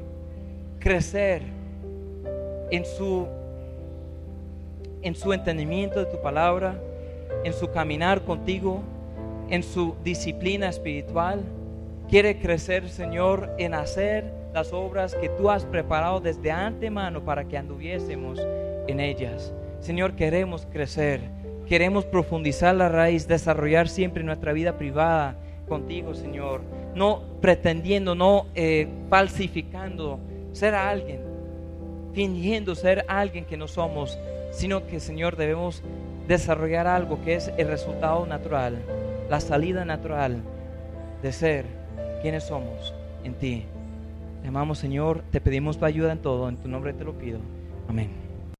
crecer en su entendimiento de tu palabra, en su caminar contigo, en su disciplina espiritual. Quiere crecer, Señor, en hacer las obras que tú has preparado desde antemano para que anduviésemos en ellas. Señor, queremos crecer, queremos profundizar la raíz, desarrollar siempre nuestra vida privada contigo, Señor, no pretendiendo, no falsificando ser alguien, fingiendo ser alguien que no somos, sino que, Señor, debemos desarrollar algo que es el resultado natural, la salida natural de ser quienes somos en ti. Te amamos, Señor, te pedimos tu ayuda en todo, en tu nombre te lo pido. Amén.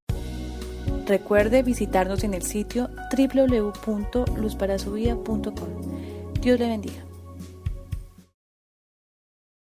Recuerde visitarnos en el sitio www.luzparasuvida.com. Dios le bendiga.